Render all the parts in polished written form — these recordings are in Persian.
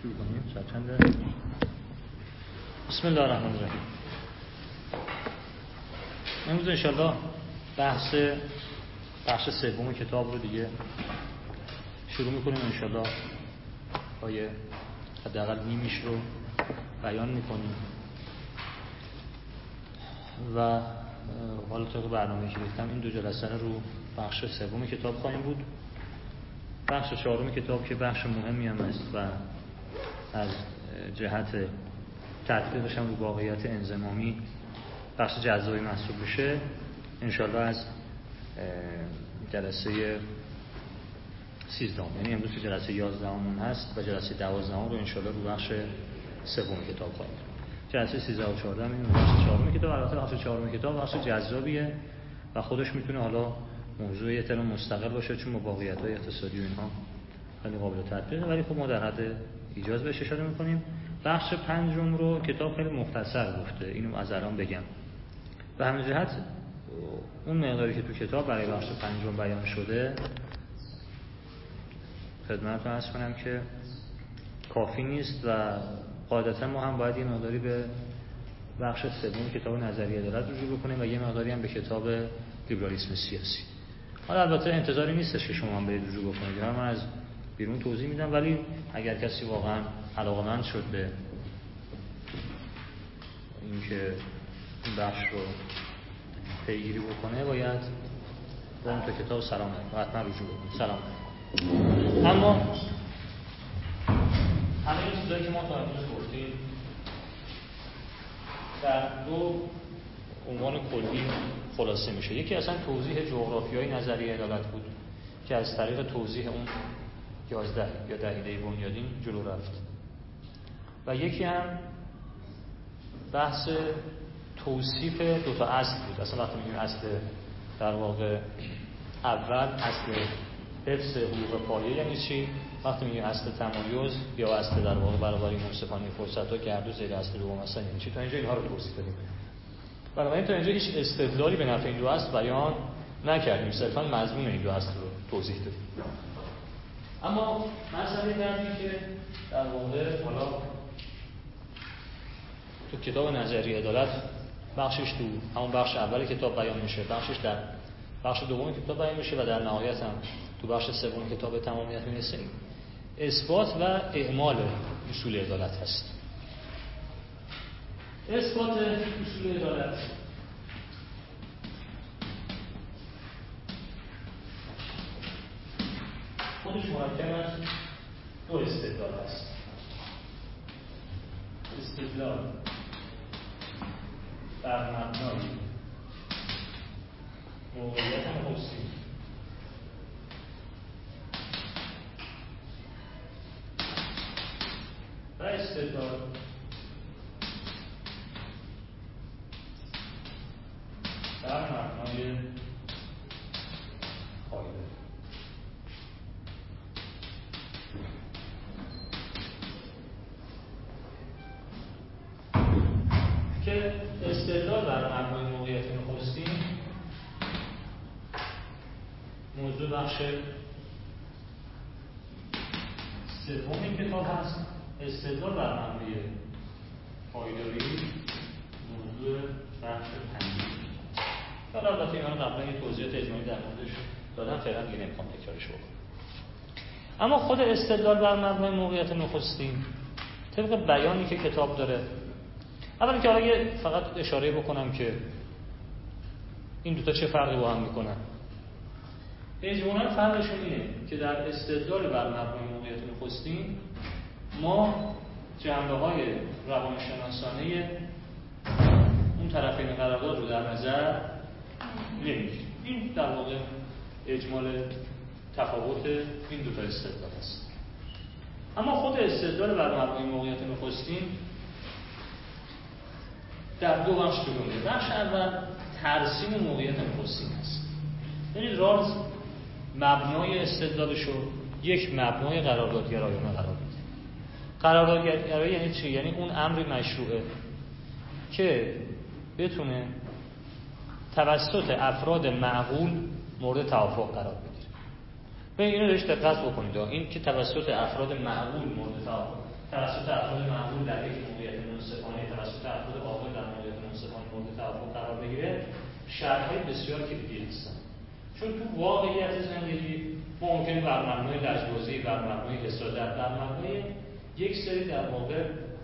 شروع کنیم. ساعت چنده؟ بسم الله الرحمن الرحیم. امروز انشالله بخش سوم کتاب رو دیگه شروع میکنیم. انشالله آیه حداقل نیمیش رو بیان میکنیم و حالا طبق برنامه‌ای که گفتم این دو جلسه رو بخش سوم کتاب خواهیم بود. بخش چهارم کتاب که بخش مهمی هم است و از جهت تطبیقش هم رو واقعیت انضمامی بخش جذابی محسوب بشه، انشالله از جلسه 13 یعنی امروز که جلسه 11 هست و جلسه 12 رو انشالله رو بخش سوم کتاب خواهیم. جلسه 13 و 14 این بخش چهارم کتاب. البته بخش چهارم کتاب بخش جذابیه و خودش میتونه حالا موضوع یه ترم مستقل باشه، چون واقعیت‌های اقتصادی و اینها خیلی قابل تطبیقه، ولی خب ما در حد ایجاز بهش اشاره می‌کنیم. بخش پنجم رو کتاب خیلی مختصر گفته، اینو از الان بگم. به همین جهت اون مقداری که تو کتاب برای بخش پنجم بیان شده خدمتتون عرض کنم که کافی نیست و قاعدتا ما هم باید یه مقداری به بخش سوم کتاب نظریه عدالت رجوع بکنیم و یه مقداری هم به کتاب لیبرالیسم سیاسی. حالا البته انتظاری نیستش که شما هم برید رجوع بکنید، من از بیرون توضیح میدم، ولی اگر کسی واقعا علاقه‌مند شد به اینکه این بخش رو پیگیری بکنه باید به اون تا کتاب سلام علیکم حتما رجوع بکنید. سلام علیکم. اما همه این چیزایی که ما تا امروز گفتیم در دو عنوان کلی خلاصه میشه. یکی اصلا توضیح جغرافیای نظریه عدالت بود که از طریق توضیح اون 11 یا دهیده بنیادین جلو رفت، و یکی هم بحث توصیف دو تا اصل بود. اصلا وقتی میگیم اصل در واقع اول اصل حفظ حقوق پایه یعنی چی، وقتی میگیم اصل تمایز یا اصل در واقع برابری منصفانه فرصت‌ها که هر دو زیر اصل دوم هستن یعنی چی. تا اینجا اینها رو توضیح دادیم. بنابراین تا اینجا هیچ استدلالی به نفع این دو اصل بیان نکردیم، صرفاً مضمون این دو اصل رو توضیح دادیم. اما مسئله بعدی که در واقع حالا تو کتاب نظریه عدالت بخشش تو همون بخش اول کتاب بیان میشه، بخشش در بخش دوم کتاب بیان میشه و در نهایت هم تو بخش سوم کتاب تمامیت میرسه، اثبات و اعمال اصول عدالت هست. اثبات اصول عدالت خودش مرکب از دو استدلال است. استدلال بر مبنای موقعیت نخستی و استدلال بر مبنای قاعده. که استدلال بر مبنای موقعیت نخستین موضوع بخش سوم این کتاب هست. استدلال بر مبنای پایداری موضوع بخش پنجم. حالا البته اینا رو قبلا یه توضیحات اجمالی در موردش دادم، فعلا دیگه نمیخوام تکرارش بکنم. اما خود استدلال بر مبنای موقعیت نخستین طبق بیانی که کتاب داره، اولا که حالا فقط اشاره بکنم که این دوتا چه فرقی با هم میکنن. اجمالاً فرقشون اینه که در استدلال بر مبنای موقعیت نخستین ما جنبه‌های روانشناسانه اون طرفین قرارداد رو در نظر نمیگیریم. این در واقع اجمال تفاوت این دوتا استدلال است. اما خود استدلال بر مبنای موقعیت نخستین در دو بخش جلو میره. بخش اول ترسیم موقعیت نخستین است. یعنی راز مبنای استدلالشو یک مبنای قراردادگرایانه قرار میده. قراردادگرایی یعنی چی؟ یعنی اون امر مشروعه که بتونه توسط افراد معقول مورد توافق قرار بگیره. به اینو داشت دقت بکنید. این که توسط افراد معقول مورد توافق توسط افراد معمول در یک موقعیت منصفانه توسط افراد عاقل در موقعیت منصفانه مورد توافق قرار بگیره، شرط‌های بسیار کلیدی هستن. چون تو واقعیت زندگی ممکن بر مبنای لجبازی، بر مبنای حسادت، بر مبنای یک سری در واقع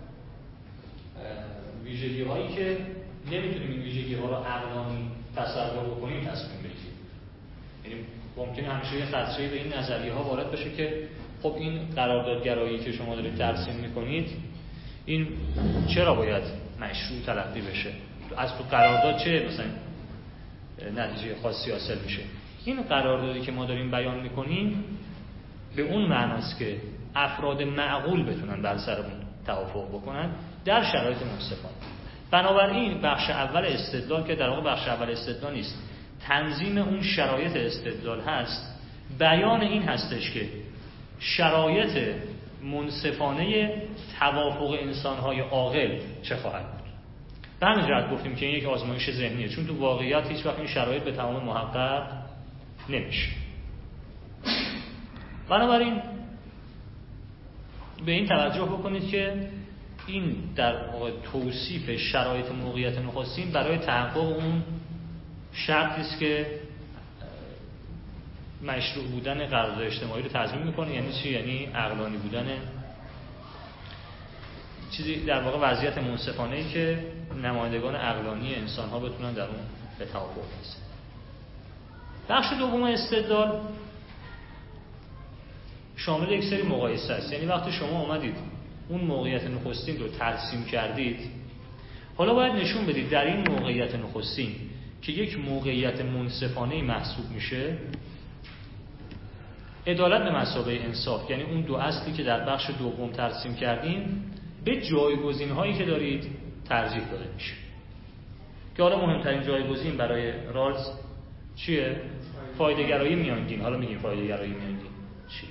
ویژگی‌هایی که نمیتونیم این ویژگی‌ها رو عقلانی تصور بکنیم تصمیم بگیریم. یعنی ممکنه همیشه یه خدشه‌ای به این نظریه‌ها وارد بشه که خب این قراردادگرایی که شما دارید ترسیم می‌کنید این چرا باید مشروع تلقی بشه؟ از تو قرارداد چه مثلا نتیجه خاصی حاصل میشه؟ این قراردادی که ما داریم بیان می‌کنیم به اون معناست که افراد معقول بتونن بر سر اون توافق بکنن در شرایط منصفانه. بنابراین بخش اول استدلال که در واقع بخش اول استدلال نیست، تنظیم اون شرایط استدلال هست، بیان این هستش که شرایط منصفانه توافق انسان‌های عاقل چه خواهد بود. به همین جهت گفتیم که این یک آزمایش ذهنیه، چون تو واقعیت هیچ وقت این شرایط به تمام محقق نمیشه. بنابراین به این توجه بکنید که این در واقع توصیف شرایط موقعیت نخستین برای تحقق اون شرطی است که مشروع بودن قرارداد اجتماعی رو تضمین میکنه. یعنی چی؟ یعنی عقلانی بودن چیزی در واقع وضعیت منصفانه‌ای که نمایندگان عقلانی انسان‌ها بتونن در اون به توافق برسن. بخش دوم استدلال شامل یک سری مقایسه است. یعنی وقتی شما اومدید اون موقعیت نخستین رو ترسیم کردید، حالا باید نشون بدید در این موقعیت نخستین که یک موقعیت منصفانه محسوب میشه، عدالت به مثابه انصاف، یعنی اون دو اصلی که در بخش دوم ترسیم کردیم به جایگزین‌هایی که دارید ترجیح داده میشه. که حالا مهمترین جایگزین برای رالز چیه؟ فایده‌گرایی میانگین. حالا میگیم فایده‌گرایی میانگین چیه؟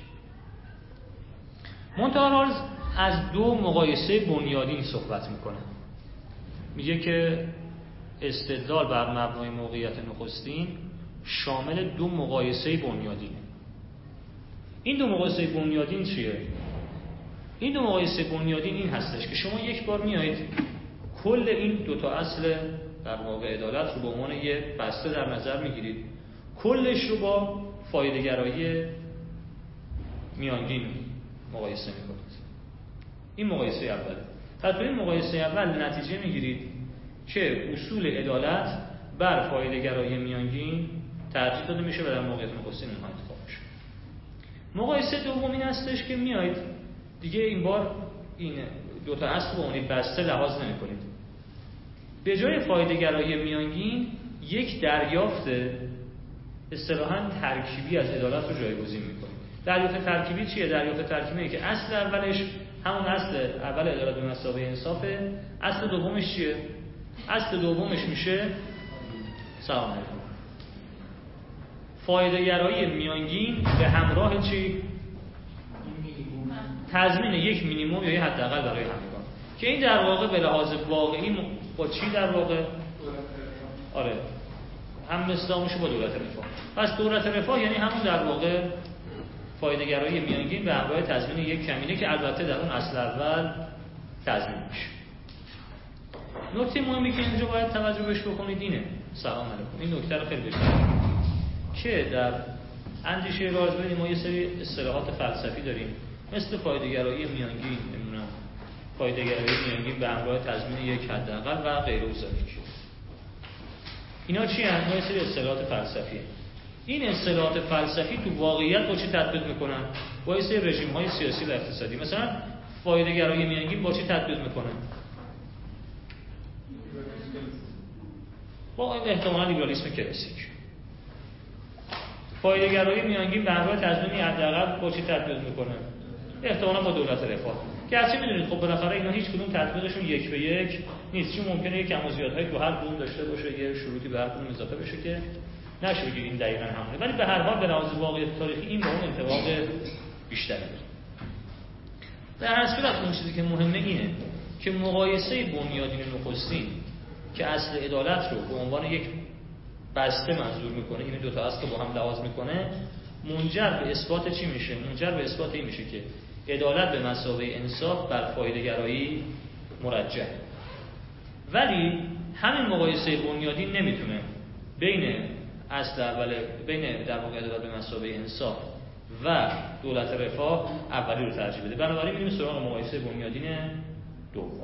منتها رالز از دو مقایسه بنیادین صحبت میکنه. میگه که استدلال بر مبنای موقعیت نخستین شامل دو مقایسه بنیادینه. این دو مقایسه بنیادین چیه؟ این دو مقایسه بنیادین این هستش که شما یک بار میایید کل این دو تا اصل در واقع عدالت رو به عنوان یه بسته در نظر میگیرید، کلش رو با فایده‌گرایی میانگین مقایسه میکنید. این مقایسه اوله. پس تو این مقایسه اول نتیجه میگیرید که اصول عدالت بر فایده‌گرایی میانگین ترجیح داده میشه و در موقعیت نخستین اونها انتخاب میشه. مقایسه دوم این هستش که میایید دیگه این بار این دو تا اصل رو اونی بسته لحاظ نمی‌کنید. به جای فایده‌گرایی میانگین یک دریافت اصطلاحاً ترکیبی از عدالت رو جایگزین می‌کنید. دریافت ترکیبی چیه؟ دریافت ترکیبی که اصل اولش همون اصل اول عدالت به مثابه انصافه، اصل دومش چیه؟ اصل دومش میشه سلام علیکم. فایده‌گرایی میانگین به همراه چی؟ تضمین یک مینیمم یا یک حداقل برای همگان، که این در واقع به لحاظ واقعی با چی در واقع؟ آره، هم مصداقش با دولت رفاه. پس دولت رفاه یعنی همون در واقع فایده‌گرایی میانگین به همراه تضمین یک کمینه که البته در اون اصل اول تضمین میشه. نکته مهمی که اینجا باید توجه بهش بکنید اینه، سلام علیکم، این نکته رو خیلی بشنوید که در اندیشه رازبینی ما یه سری اصطلاحات فلسفی داریم مثل فایده‌گرایی میانگین، نمیدونم فایده‌گرایی میانگین به همراه تضمین یک حداقل و غیره و ذالک. اینا چی هستن؟ یه سری اصطلاحات فلسفیه. این اصطلاحات فلسفی تو واقعیت با چی تطبیق میکنن؟ با یه سری رژیم‌های سیاسی و اقتصادی. مثلا فایده‌گرایی میانگین با چی تطبیق میکنن؟ با احتمالاً لیبرالیسم کلاسیک. فایده‌گرایی میانگین به همراه تضمین حداقل با چی تطبیق میکنن؟ احتمالاً با دولت رفاه. گرچه میدونید خب بالاخره اینا هیچ کدوم تطبیقشون یک به یک نیست، چون ممکنه یک کم و زیادهایی تو هر کدوم داشته باشه، یه شروطی به هر کدوم اضافه بشه که نشه بگید این دقیقاً همونه، ولی به هر حال به لحاظ واقعیت تاریخی این با اون انطباق بیشتری داره. در هر صورت اون چیزی که مهمه اینه که مقایسه بنیادین نخستین که اصل عدالت رو به عنوان یک بسته منظور میکنه، یعنی دو تا اصل رو با هم لحاظ میکنه، منجر به اثبات چی میشه؟ منجر به اثبات این میشه که عدالت به مثابه انصاف بر فایده گرایی مرجح. ولی همین مقایسه بنیادی نمیتونه بین اصل اول، بین در واقع عدالت به مثابه انصاف و دولت رفاه اولی رو ترجیح بده. بنابراین میریم سراغ مقایسه بنیادین دوم.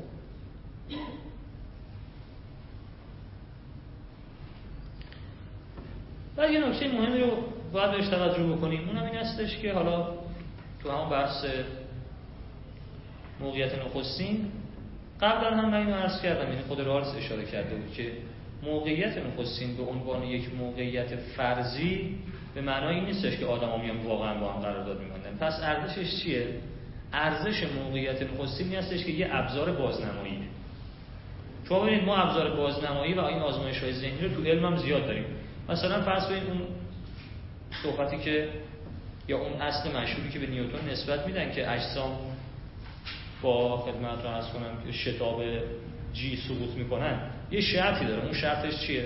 و یه نکته مهمی رو باید بهش توجه بکنیم، اونم این هستش که حالا تو همون بحث موقعیت نخستین قبلا هم من اینو عرض کردم، یعنی خود رالز اشاره کرده بود که موقعیت نخستین به عنوان یک موقعیت فرضی به معنای این نیستش که آدم‌ها میان واقعا با هم قرارداد می‌بندن. پس ارزشش چیه؟ ارزش موقعیت نخستین هستش که یه ابزار بازنماییه. شما ببینید ما ابزار بازنمایی و این آزمایش‌های ذهنی رو تو علم هم زیاد داریم. مثلا فرض کنید اون صحبتی که یا اون اصل مشهوری که به نیوتن نسبت میدن که اجسام با خدمتتون عرض کنم که شتاب جی سقوط میکنن، یه شرطی داره. اون شرطش چیه؟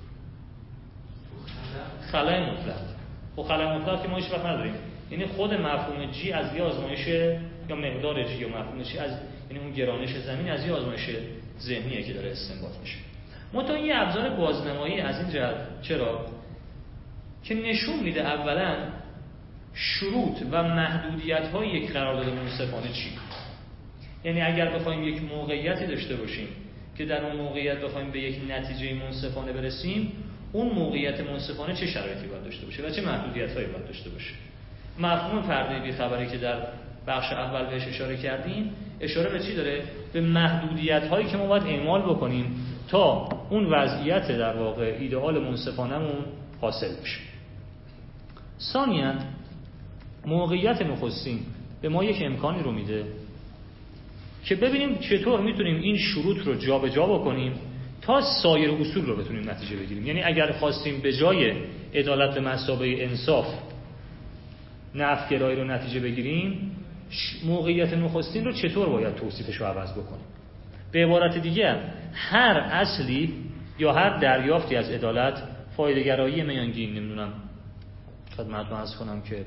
خلأ مطلق. خب خلأ مطلق که ما هیچ وقت نداریم، یعنی خود مفهوم جی از یه آزمایش یا مقدار جی یا مفهوم جی از یعنی اون گرانش زمین از یه آزمایش ذهنیه که داره استنباط میشه. منتها یه ابزار بازنمایی از این جهت چرا که نشون میده اولا شروط و محدودیت‌های یک قرارداد منصفانه چی. یعنی اگر بخوایم یک موقعیتی داشته باشیم که در اون موقعیت بخوایم به یک نتیجه منصفانه برسیم، اون موقعیت منصفانه چه شرایطی باید داشته باشه و چه محدودیت‌هایی باید داشته باشه. مفهوم پرده بی‌خبری که در بخش اول بهش اشاره کردیم، اشاره به چی داره؟ به محدودیت‌هایی که ما باید اعمال بکنیم تا اون وضعیت در واقع ایدئال منصفانه‌مون حاصل بشه. ثانیاً موقعیت نخستین به ما یک امکانی رو میده که ببینیم چطور میتونیم این شروط رو جابجا بکنیم تا سایر اصول رو بتونیم نتیجه بگیریم. یعنی اگر خواستیم به جای عدالت به مثابه انصاف نفع‌گرایی رو نتیجه بگیریم، موقعیت نخستین رو چطور باید توصیفش رو عوض بکنیم. به عبارت دیگه هر اصلی یا هر دریافتی از عدالت فایده‌گرایی میانگین، نمیدونم خدمتتون عرض کنم که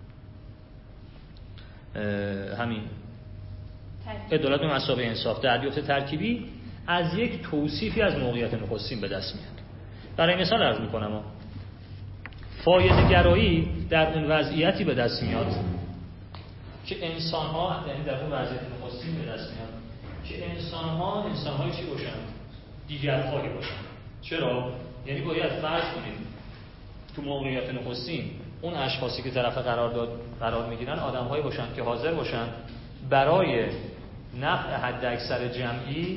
همین عدالت به مثابه انصاف، دریافت ترکیبی از یک توصیفی از موقعیت نخستین به دست میاد. برای مثال عرض میکنم فایده گرایی در اون وضعیتی به دست میاد که انسان‌ها، یعنی در اون وضعیت نخستین به دست میاد که انسان‌های چی باشن؟ دیگرخواهی باشن. چرا؟ یعنی باید فرض کنید تو موقعیت نخستین اون اشخاصی که طرف قرار میگیرن آدم‌هایی باشن که حاضر باشن برای نفع حد اکثر جمعی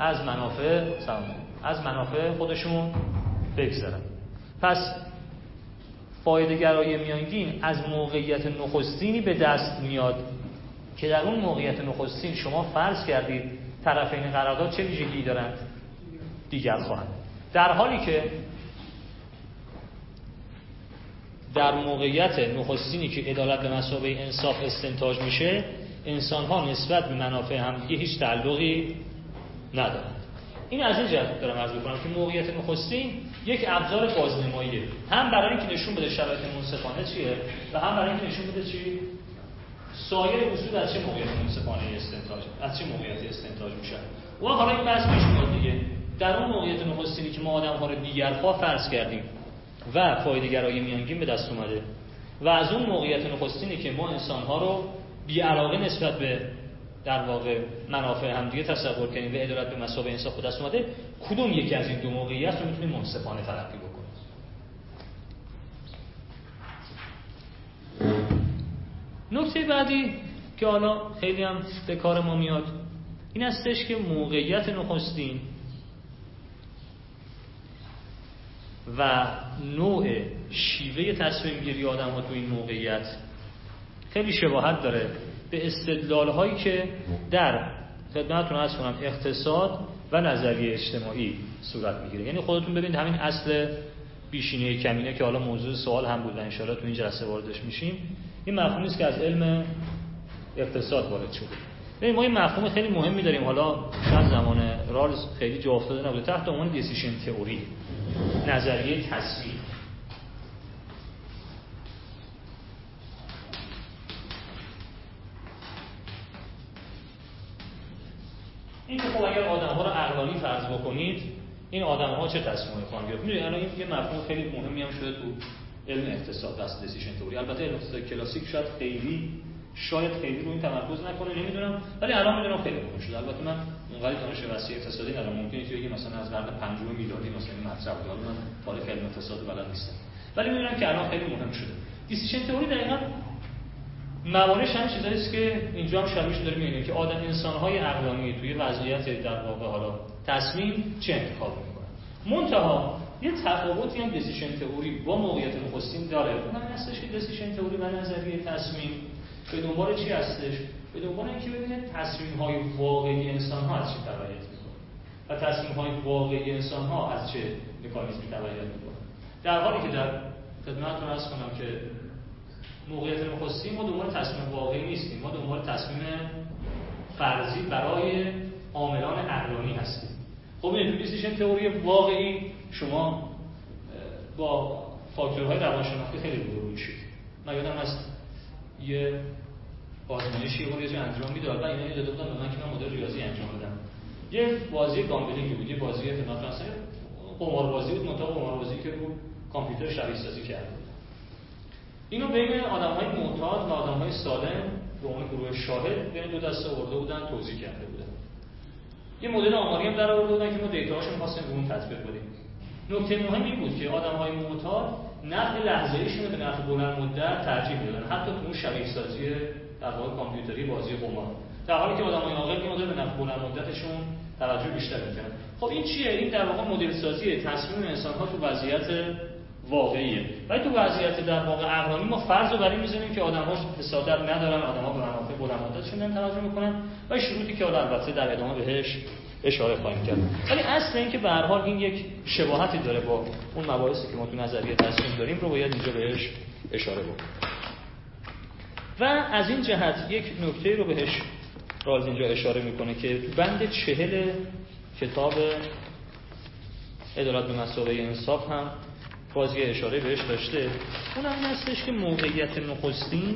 از منافع خودشون بگذرن. پس فایده گرایی میانگین از موقعیت نخستینی به دست میاد که در اون موقعیت نخستین شما فرض کردید طرفین قرارداد چه ویژگی دارند؟ دیگر خواهند. در حالی که در موقعیت نخستینی که عدالت به مثابه انصاف استنتاج میشه، انسان‌ها نسبت به منافع همدیگه هیچ تعلقی ندارند. این از این جهت دارم عرض می‌کنم که موقعیت نخستین یک ابزار بازنماییه، هم برای اینکه نشون بده شرایط منصفانه چیه و هم برای اینکه نشون بده چی سایر اصول از چه موقعیت منصفانه استنتاج میشن. و حالا این بحث پیش میاد دیگه، در اون موقعیت نخستینی که ما آدم‌ها رو دیگرخواه فرض کردیم و فایده‌گرایی میانگین به دست اومده و از اون موقعیت نخستینی که ما انسان‌ها رو بی‌علاقه نسبت به در واقع منافع همدیگه تصور کنیم و عدالت به مثابه انصاف به دست اومده، کدوم یکی از این دو موقعیت رو میتونیم منصفانه تلقی بکنیم؟ نکته بعدی که حالا خیلی هم به کار ما میاد این هستش که موقعیت نخستین و نوع شیوه تصمیم گیری آدم‌ها تو این موقعیت خیلی شباهت داره به استدلال‌هایی که در خدمتتون عرض کنم اقتصاد و نظریه اجتماعی صورت میگیره. یعنی خودتون ببینید همین اصل بیشینه کمینه که حالا موضوع سوال هم بود و ان شاءالله تو این جلسه واردش میشیم، این مفهومی است که از علم اقتصاد وارد شده. ببین ما این مفهوم خیلی مهمی داریم، حالا شاید زمان رالز خیلی جا افتاده نبوده، تحت عنوان دیسیشن تئوری، نظریه تصمیم. این که خب اگر آدم‌ها رو عقلانی فرض بکنید، این آدم‌ها چه تصمیمی خواهند گرفت؟ می‌دونید الان این یه مفهوم خیلی مهمی هم شده تو علم اقتصاد، بس دیسیژن تئوری. البته علم اقتصاد کلاسیک شاید خیلی رو این تمرکز نکنه، نمیدونم، ولی الان میدونم خیلی مهم شده. البته من اونقدر دانش وسیع اقتصادی ندارم، ممکنه که بگم مثلا از قرن پنجم میلادی مثلا این مطرح بود، من تاریخ علم اقتصاد بلد نیستم، ولی میدونم که الان خیلی مهم شده. دیسیژن تئوری دقیقاً موانعش هم چیزایی است که اینجا هم شبیهش داریم، می‌بینیم که انسان‌های عقلانی توی وضعیت در واقع حالا تصمیم چه انتخاب می‌کنن. منتها یه تفاوتی هم دیسیژن تئوری با موقعیت نخستین داره. اونم این هستش که دیسیژن تئوری و نظریه تصمیم به دنبال چی هستش؟ به دنبال اینکه ببینه تصمیم‌های واقعی انسان‌ها از چه تبعیت می‌کنه و تصمیم‌های واقعی انسان‌ها از چه مکانیزمی تبعیت می‌کنه. در حالی که در خدمتتون عرض کنم که موقعیت نخستین ما دنبال تصمیم واقعی نیستیم، ما دنبال تصمیم فرضی برای عاملان عقلانی هستیم. خب این دیسیژن تئوری واقعی شما با فاکتورهای روانشناختی خیلی روبرو میشید. من یادم هست یه آزمایشی رو یه انجام میداد و اینا داده بودن به من که من مدل ریاضی انجام بدم. یه بازی گامبلینگ بود، یه بازی خدمت مثلا قماربازی بود، منتها قماربازی که رو کامپیوتر شبیه سازی کرده. اینو بین آدم‌های معتاد و آدم‌های سالم به عنوان گروه شاهد بین دو دسته آورده بودن، توزیع کرده بودن. یه مدل آماری هم در آورده بودن که ما دیتاهاشو می‌خواستیم رو اون تطبیق بدیم. نکته مهم این بود که آدم‌های معتاد نفع لحظه‌ایشون به نفع بلند مدت ترجیح میدادن، حتی تو اون شبیه سازی در واقع کامپیوتری بازی قمار، در حالی که آدم‌های عاقل می‌مدن به نفع بلند مدتشون توجه بیشتر می‌کردن. خب این چیه؟ این در واقع مدل سازی تصمیم انسان‌ها تو وضعیت واقعیه. ولی تو وضعیت در واقع عقلانی ما فرض رو بر این می‌ذاریم که آدم‌ها حسادت ندارن، آدم‌ها به منافع بلند مدتشون توجه می‌کنن و شروطی که البته در ادامه بهش اشاره خواهیم کرد. ولی اصل این که به هر حال این یک شباهتی داره با اون مباحثی که ما تو نظریه تصمیم داریم رو باید اینجا بهش اشاره بکنیم. و از این جهت یک نکته رو بهش رالز اینجا اشاره میکنه که تو بند 40 کتاب عدالت به مثابه انصاف هم بازی اشاره بهش داشته. اون هم این هستش که موقعیت نخستین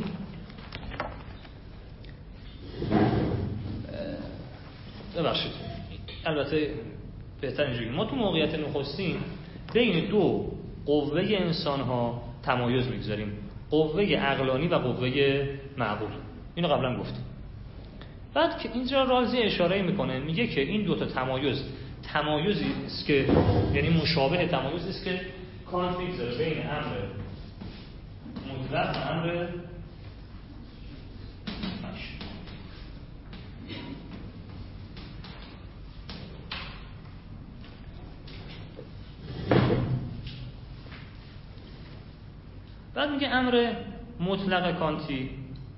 ببخشید البته بهتر اینجوری ما تو موقعیت نخستین بین دو قوه انسان‌ها تمایز میگذاریم، قوه عقلانی و قوه معقول. اینو قبلا گفتیم. بعد که اینجا رازی اشاره میکنه، میگه که این دو تا تمایزی است که یعنی مشابه تمایزی است که کانت میگذاره بین امر مطلق و امر بعد میگه امر مطلق کانتی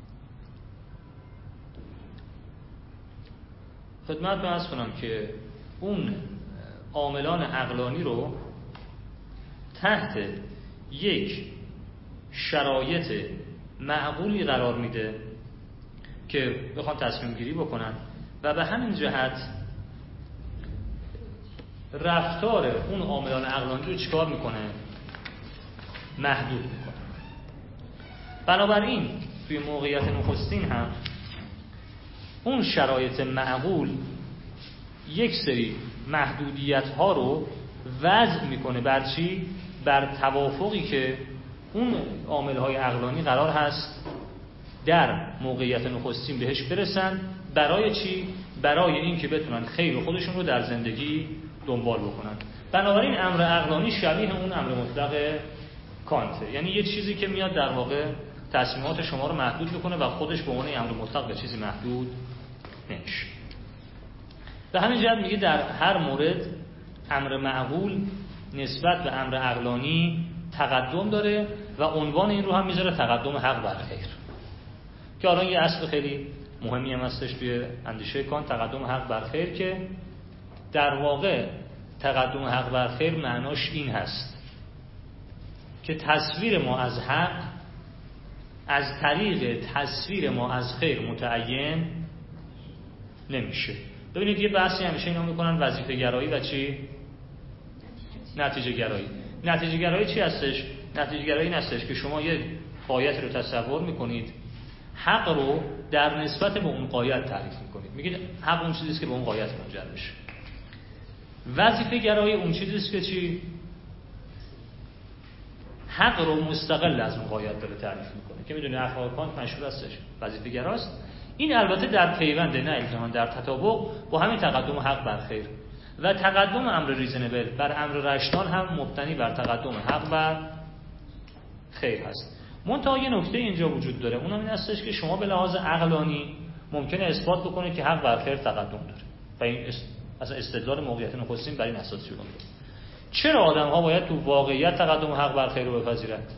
خدمت رو عرض کنم که اون عاملان عقلانی رو تحت یک شرایط معقولی قرار میده که بخوان تصمیم گیری بکنن و به همین جهت رفتار اون عاملان عقلانی رو چیکار میکنه؟ محدود میکنه. بنابراین توی موقعیت نخستین هم اون شرایط معقول یک سری محدودیت ها رو وضع میکنه بر چی؟ بر توافقی که اون عامل های عقلانی قرار هست در موقعیت نخستین بهش برسن. برای چی؟ برای این که بتونن خیر خودشون رو در زندگی دنبال بکنن. بنابراین امر عقلانی شبیه اون امر مطلق کانته، یعنی یه چیزی که میاد در واقع تصمیمات شما رو محدود میکنه و خودش به عنوان امر مطلق به چیزی محدود نمیشه. به همین جهت میگه در هر مورد امر معقول نسبت به امر عقلانی تقدم داره و عنوان این رو هم میذاره تقدم حق بر خیر، که الان یه اصل خیلی مهمی هم هستش توی اندیشه کانت، تقدم حق بر خیر، که در واقع تقدم حق بر خیر معناش این هست که تصویر ما از حق از طریق تصویر ما از خیر متعین نمیشه. ببینید یه بحثی همیشه اینا میکنن وظیفه گرایی و چی؟ نتیجه گرایی. نتیجه گرایی چی هستش؟ نتیجه گرایی این هستش که شما یه غایت رو تصور میکنید، حق رو در نسبت به اون غایت تعریف میکنید. میگید حق اون چیزیست که به اون غایت منجر میشه. وظیفه گرایی اون چیزیست که چی؟ حق رو مستقل از اون غایت داره تعریف میکنه که میدونی اخلاق کانت مشهور هستش، وظیفه گراست. این البته در پیوند، نه الزاما در تطابق با همین تقدم حق بر خیر و تقدم امر ریزنبل بر امر رشنال هم مبتنی بر تقدم حق بر خیر هست. منتها یه نکته اینجا وجود داره، اونم این هستش که شما به لحاظ عقلانی ممکنه اثبات بکنید که حق بر خیر تقدم داره و این اصلا استدلال موقعیت نخستین بر این اساس شروع میشه. چرا آدم ها باید تو واقعیت تقدم حق بر خیر رو بپذیرند؟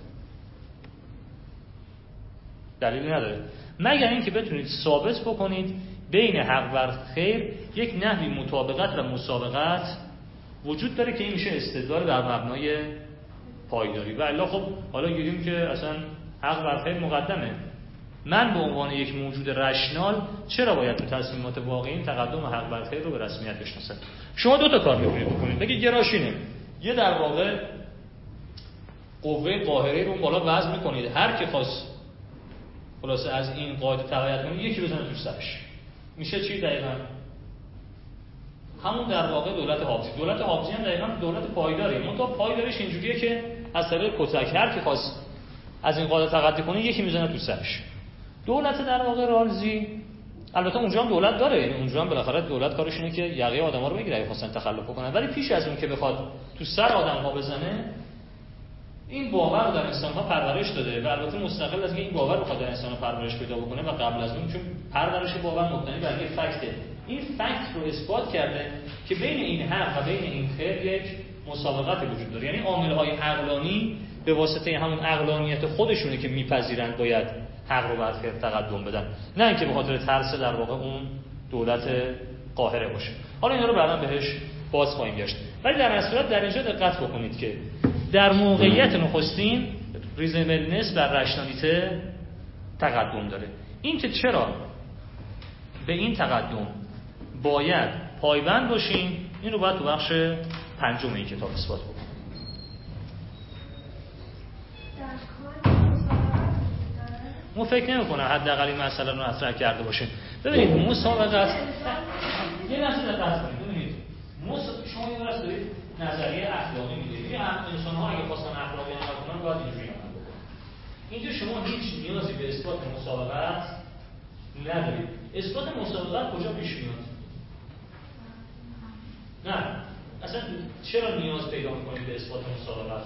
دلیلی نداره مگر اینکه بتونید ثابت بکنید بین حق بر خیر یک نحوی مطابقت و مسابقت وجود داره که این میشه استدلال بر مبنای پایداری. و الا خب حالا گیریم که اصلا حق بر خیر مقدمه، من به عنوان یک موجود رشنال چرا باید تو تصمیمات واقعی تقدم حق بر خیر رو به رسمیت بشناسم؟ شما دو تا کار می‌کنید بکنید، بگید گراشینه، یه در واقع قوه قاهره رو بالا وضع می‌کنید، هر کی خواست خلاصه از این قاعده تبعیت کنه یکی بزنه تو سرش، میشه چی دقیقاً؟ همون در واقع دولت حافظی. دولت حافظی هم دقیقاً دولت پایداریه، منتها پایداریش اینجوریه که از طریق کتک هر کی خواست از این قاعده تقدی کنه یکی میزنه تو سرش. دولت در واقع رالزی البته اونجا هم دولت داره، یعنی اونجا هم بالاخره دولت کارش اینه که یقه آدما رو بگیره اگه خواستن تخلف کنن، ولی پیش از اون که بخواد تو سر آدم‌ها بزنه این باور رو در انسان‌ها پرورش داده و البته مستقل از این باور بخواد در انسان‌ها پرورش پیدا بکنه و قبل از اون چون پرورش باور مبتنی بر یه فکته، این فکت رو اثبات کرده که بین این حق و بین این خیر یک مسابقت وجود داره. یعنی عامل‌های عقلانی به واسطه همون عقلانیت خودشونه که میپذیرند باید حق رو بر خیر تقدم بدن، نه اینکه به خاطر ترس در واقع اون دولت قاهره باشه. حالا اینا رو بعداً بهش باز خواهیم گشت، ولی در اصل در اینجا دقت بکنید که در موقعیت نخستین ریزنبلنس بر رشنالیته تقدم داره. این که چرا به این تقدم باید پایبند باشیم این رو باید تو بخش پنجم این کتاب اثبات بکنیم. ما فکر نمی‌کنم حداقل این مسئله رو مطرح کرده باشه. ببینید مسابقت یه لحظه دقت کنید، ببینید شما یه راست دارید نظریه اخلاقی میدید. یه انسان‌ها اگه خواستن اخلاقی عمل کنن باید اینجوری عمل بکنن. اینجا شما هیچ نیازی به اثبات مسابقت ندارید. اثبات مسابقت کجا پیش میاد؟ نه اصلا چرا نیاز پیدا می‌کنید به اثبات مسابقت؟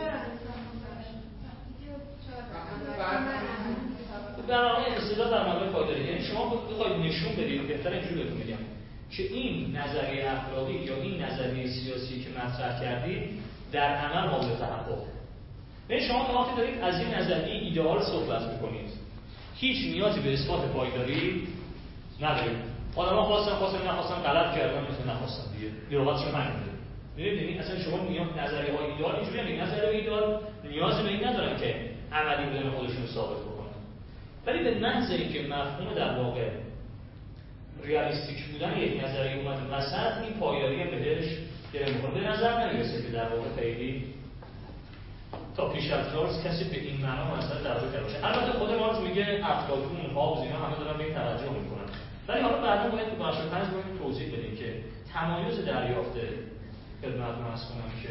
برنامه استدلال در مقابل پایداری، یعنی شما بخواید نشون بدید، بهتره اینجوری بهتون میگم که این نظریه اخلاقی یا این نظریه سیاسی که مطرح کردید در عمل قابل تحقق. ببین شما وقتی دارید از این نظریه ایدئال صحبت می‌کنید هیچ نیازی به اثبات پایداری ندارید. آدم‌ها خواستن نخواستن غلط کردن مثلا نخواستن دیگه لغتشون همینه. ببینید اصلا شما نظریه‌های ایدئال اینجوریه، میگن نظریه ایدئال نیازی به این ندارن که عملی بودن خودشون ثابت بکنن، ولی به محض اینکه مفهوم در واقع ریالیستیک بودن یک نظریه اومد وسط این پایداری هم بهش گره می‌خوره. به نظر نمیرسه که در واقع خیلی تا پیش از رالز کسی به این معنا مثلا توجه کرده باشه. البته خود رالز میگه افلاطون، هابز اینا همه دارن به این توجه میکنن، ولی حالا بعدا باید تو بخش 5 باید توضیح بدیم که تمایز دریافته خدمتتون عرض کنم که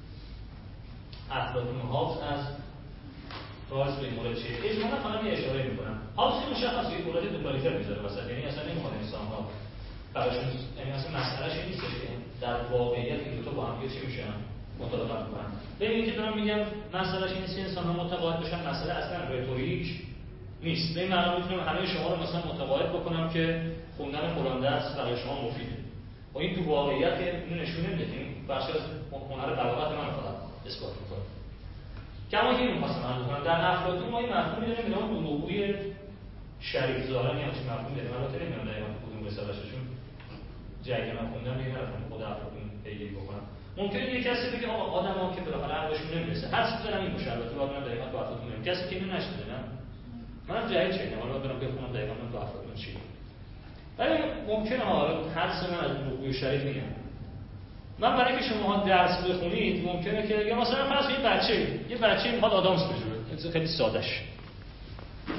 افلاطون و هابز از رالز به این مورد چیه. اجمالا فقط یه اشاره میکنم. هابز مشخصه یک مورد دوپالیتر میذاره مثلا، یعنی اصلا نمیخواد انسان‌ها براشون، یعنی اصلا مسئلهش این نیست که در واقعیت این دو تا با هم چی میشن مطابقت میکنن. ببینید که دارم میگم مسئلهش این نیست که انسان‌ها متقاعد بشن، مسئله اصلا رتوریک نیست. به این معنی میتونم همه شما رو مثلا متقاعد بکنم که خوندن فلان درس برای شما مفیده. و این تو واقعیت اینو نشون نمیده. این بخشی از هنر بلاغت من فقط اثبات میکنه. کما که می‌خواستم عرض کنم در افلاطون ما این مفهومی داریم به نام دروغگوی شریف ظاهرا یه همچین مفهومی داریم. البته نمی‌دونم دقیقاً کدوم رساله‌شون جایی من خوندم دیگه نرفتم خود افلاطون پیگیری بکنم. ممکنه یه کسی بگه آقا آدم‌ها که بالاخره عقلشون نمیرسه هر چیزی دارن این باشه. البته واقعا دقیقاً تو افلاطون نمی‌دونم کسی که اینو نشده. نه منم جایی چه حالا برام بخونم دقیقاً من تو افلاطون چی. ولی ممکنه حالا هر سه من از دروغگوی شریف میگم. من برای اینکه شما درس بخونید ممکنه که یا مثلا فرض کنید یه بچه میخواد آدامس بجوره، این خیلی سادهش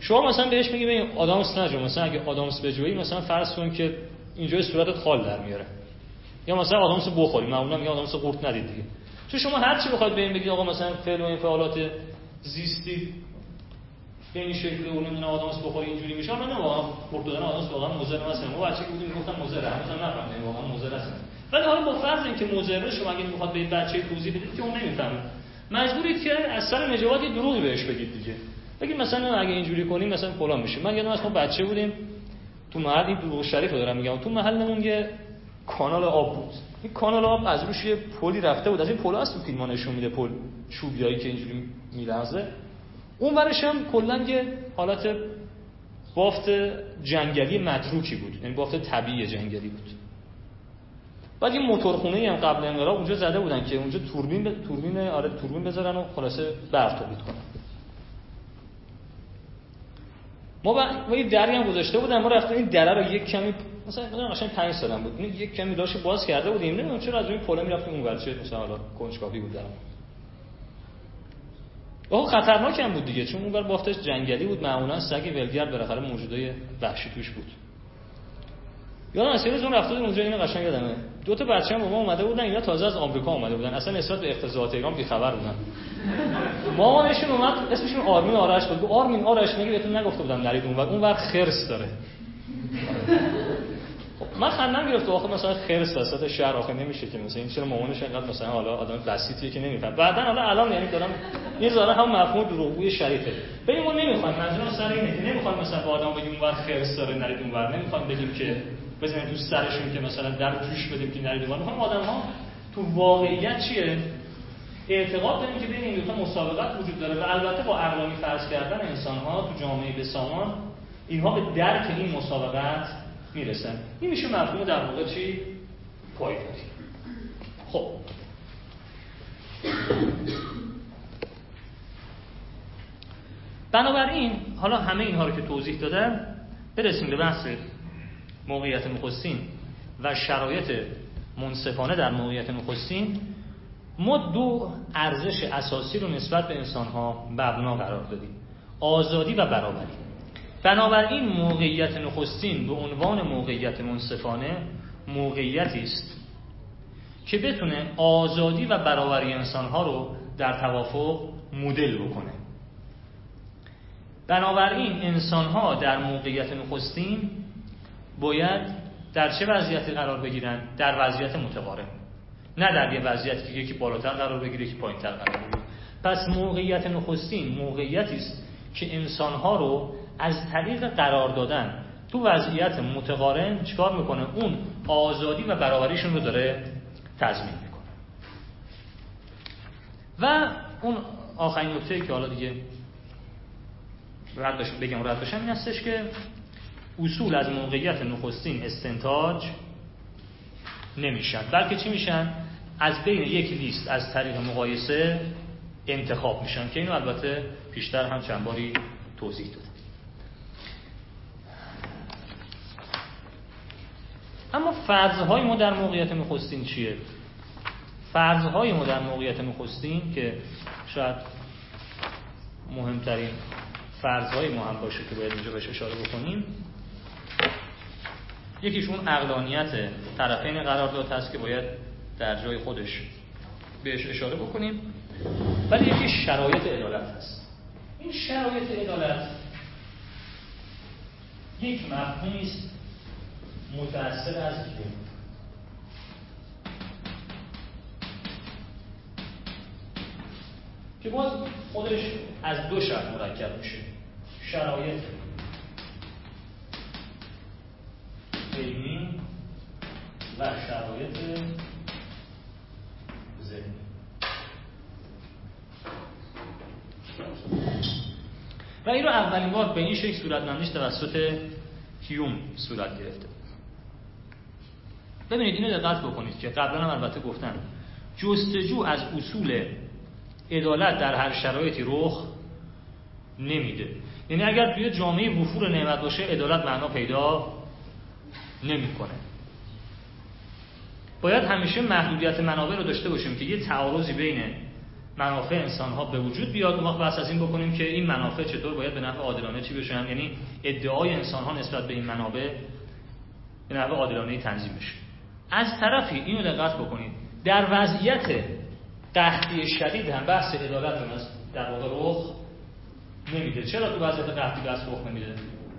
شما مثلا بهش میگی ببین آدامس نجو، مثلا اگه آدامس بجویی مثلا فرض کن که اینجای صورتت خال در میاره، یا مثلا آدامس بخوری، معمولا میگه آدامس قورت ندید دیگه. چون شما هر چی بخواید ببین بگید آقا مثلا فعل و انفعالات زیستی به این شکل اون نمیدونم آدامس بخوری اینجوری میشه، نه واقعا قورت دادن آدامس واقعا مضر مثلا ما بچگی بودیم میگفتن مضر، مثلا نفهمیدیم واقعا مضر است. ولی حالا با فرض اینکه مضر شما اگه میخواد به بچه توضیح بدید که اون نمیفهمه، مجبورید که از سر نجابت یه دروغی بهش بگید دیگه. بگید مثلا اگه اینجوری کنیم مثلا فلان میشه. من یادم از ما بچه بودیم تو محل، این دروغ شریف دارم میگم، تو محلمون یه کانال آب بود. این کانال آب از روش یه پلی رفته بود، از این پل هست تو فیلم‌ها نشون میده، پل چوبیایی که اینجوری میلرزه. اون ورش هم کلا یه حالت بافت جنگلی متروکی بود، یعنی بافت طبیعی جنگلی بود. بعد یه موتورخونه‌ای هم قبل انقلاب اونجا زده بودن که اونجا توربین بذارن و خلاصه برق تولید کنن. ما یه دری هم گذاشته بودن، ما رفتیم این دره رو یک کمی مثلا قشنگ 5 سالم بود، این یک کمی داشت باز کرده بودیم، نمیدونم چرا از روی پله میرفتیم اون ور، چه مثلا حالا کنجکاوی بود درم. خطرناک هم بود دیگه، چون اون ور بافتش جنگلی بود، معمولا سگ ولگرد بالاخره موجودای وحشی توش بود. یادم از روز اون رفته بودیم اونجا، اینو قشنگ یادمه، دو تا بچه‌م با ما اومده بودن، اینا تازه از آمریکا اومده بودن، اصلا نسبت به اقتصاد ایران بی خبر بودن. مامانشون اومد، اسمشون آرمین آرش بود. آرمین آرش میگه بهتون نگفته بودم نرید اون ور خرس داره. من خندم گرفت، آخه مثلا خرس وسط شهر آخه نمیشه که مثلا این چرا مامانش انقدر مثلا حالا آدم بسیطیه که نمیفهم. بعدن حالا الان یعنی دارم میذارم هم مفهوم دروغگوی شریفه. ببین ما نمیخوایم، منظورم سر اینه که نمیخوایم مثلا با آدم بگیم اونور خرس داره نرید اونور، نمیخوایم بگیم که بزنیم تو سرشون که مثلا در جوش بدیم که نرید اونور. میخوایم آدم‌ها تو واقعیت چیه اعتقاد داریم که بین این دو تا مسابقت وجود داره و البته با عقلانی فرض کردن انسان‌ها تو جامعه بسامان اینها به درک این مسابقت میرسن. این میشه مفهوم در واقع چی؟ پایداری. خب بنابراین حالا همه اینها رو که توضیح دادم برسیم به بحث موقعیت نخستین و شرایط منصفانه در موقعیت نخستین. ما دو ارزش اساسی رو نسبت به انسان‌ها مبنا قرار دادیم: آزادی و برابری. بنابراین موقعیت نخستین به عنوان موقعیت منصفانه موقعیتی است که بتونه آزادی و برابری انسان‌ها رو در توافق مدل بکنه. بنابراین انسان‌ها در موقعیت نخستین باید در چه وضعیتی قرار بگیرن؟ در وضعیت متقارن، نه در یه وضعیتی که یکی بالاتر قرار بگیره یکی پایین‌تر قرار بگیره. پس موقعیت نخستین موقعیتی است که انسان‌ها رو از طریق قرار دادن تو وضعیت متقارن چیکار میکنه؟ اون آزادی و برابریشون رو داره تضمین میکنه. و اون آخرین نکته‌ای که حالا دیگه رد بشم این هستش که اصول از موقعیت نخستین استنتاج نمیشن، بلکه چی میشن؟ از بین یک لیست از طریق مقایسه انتخاب میشن که اینو البته پیشتر هم چند باری توضیح دادم. اما فرضهای ما در موقعیت نخستین چیه؟ فرضهای ما در موقعیت نخستین که شاید مهمترین فرضهای ما هم باشه که باید اینجا بهش اشاره بکنیم، یکیشون عقلانیت طرفین قرارداد هست که باید در جای خودش بهش اشاره بکنیم، ولی یکی شرایط عدالت هست. این شرایط عدالت یک مفهومی است متأثر از هیوم که باز خودش از دو شرط مرکب میشه: شرایط علمی و شرایط ذهنی. و این رو اولین بار به این شکل صورت‌بندیش توسط هیوم صورت گرفته. ببینید اینو دقت بکنید که قبلا هم البته گفتم جستجو از اصول عدالت در هر شرایطی رخ نمیده. یعنی اگر توی جامعه وفور نعمت باشه عدالت معنا پیدا نمیکنه. باید همیشه محدودیت منابع رو داشته باشیم که یه تعارضی بین منافع انسان‌ها به وجود بیاد و ما بحث از این بکنیم که این منافع چطور باید به نحو عادلانه چی بشن، یعنی ادعای انسان‌ها نسبت به این منابع به نحو عادلانه تنظیم بشه. از طرفی اینو دقت بکنید، در وضعیت قحطی شدید هم بحث عدالت رو در واقع رخ نمیده. چرا تو وضعیت قحطی بحث رخ نمیده؟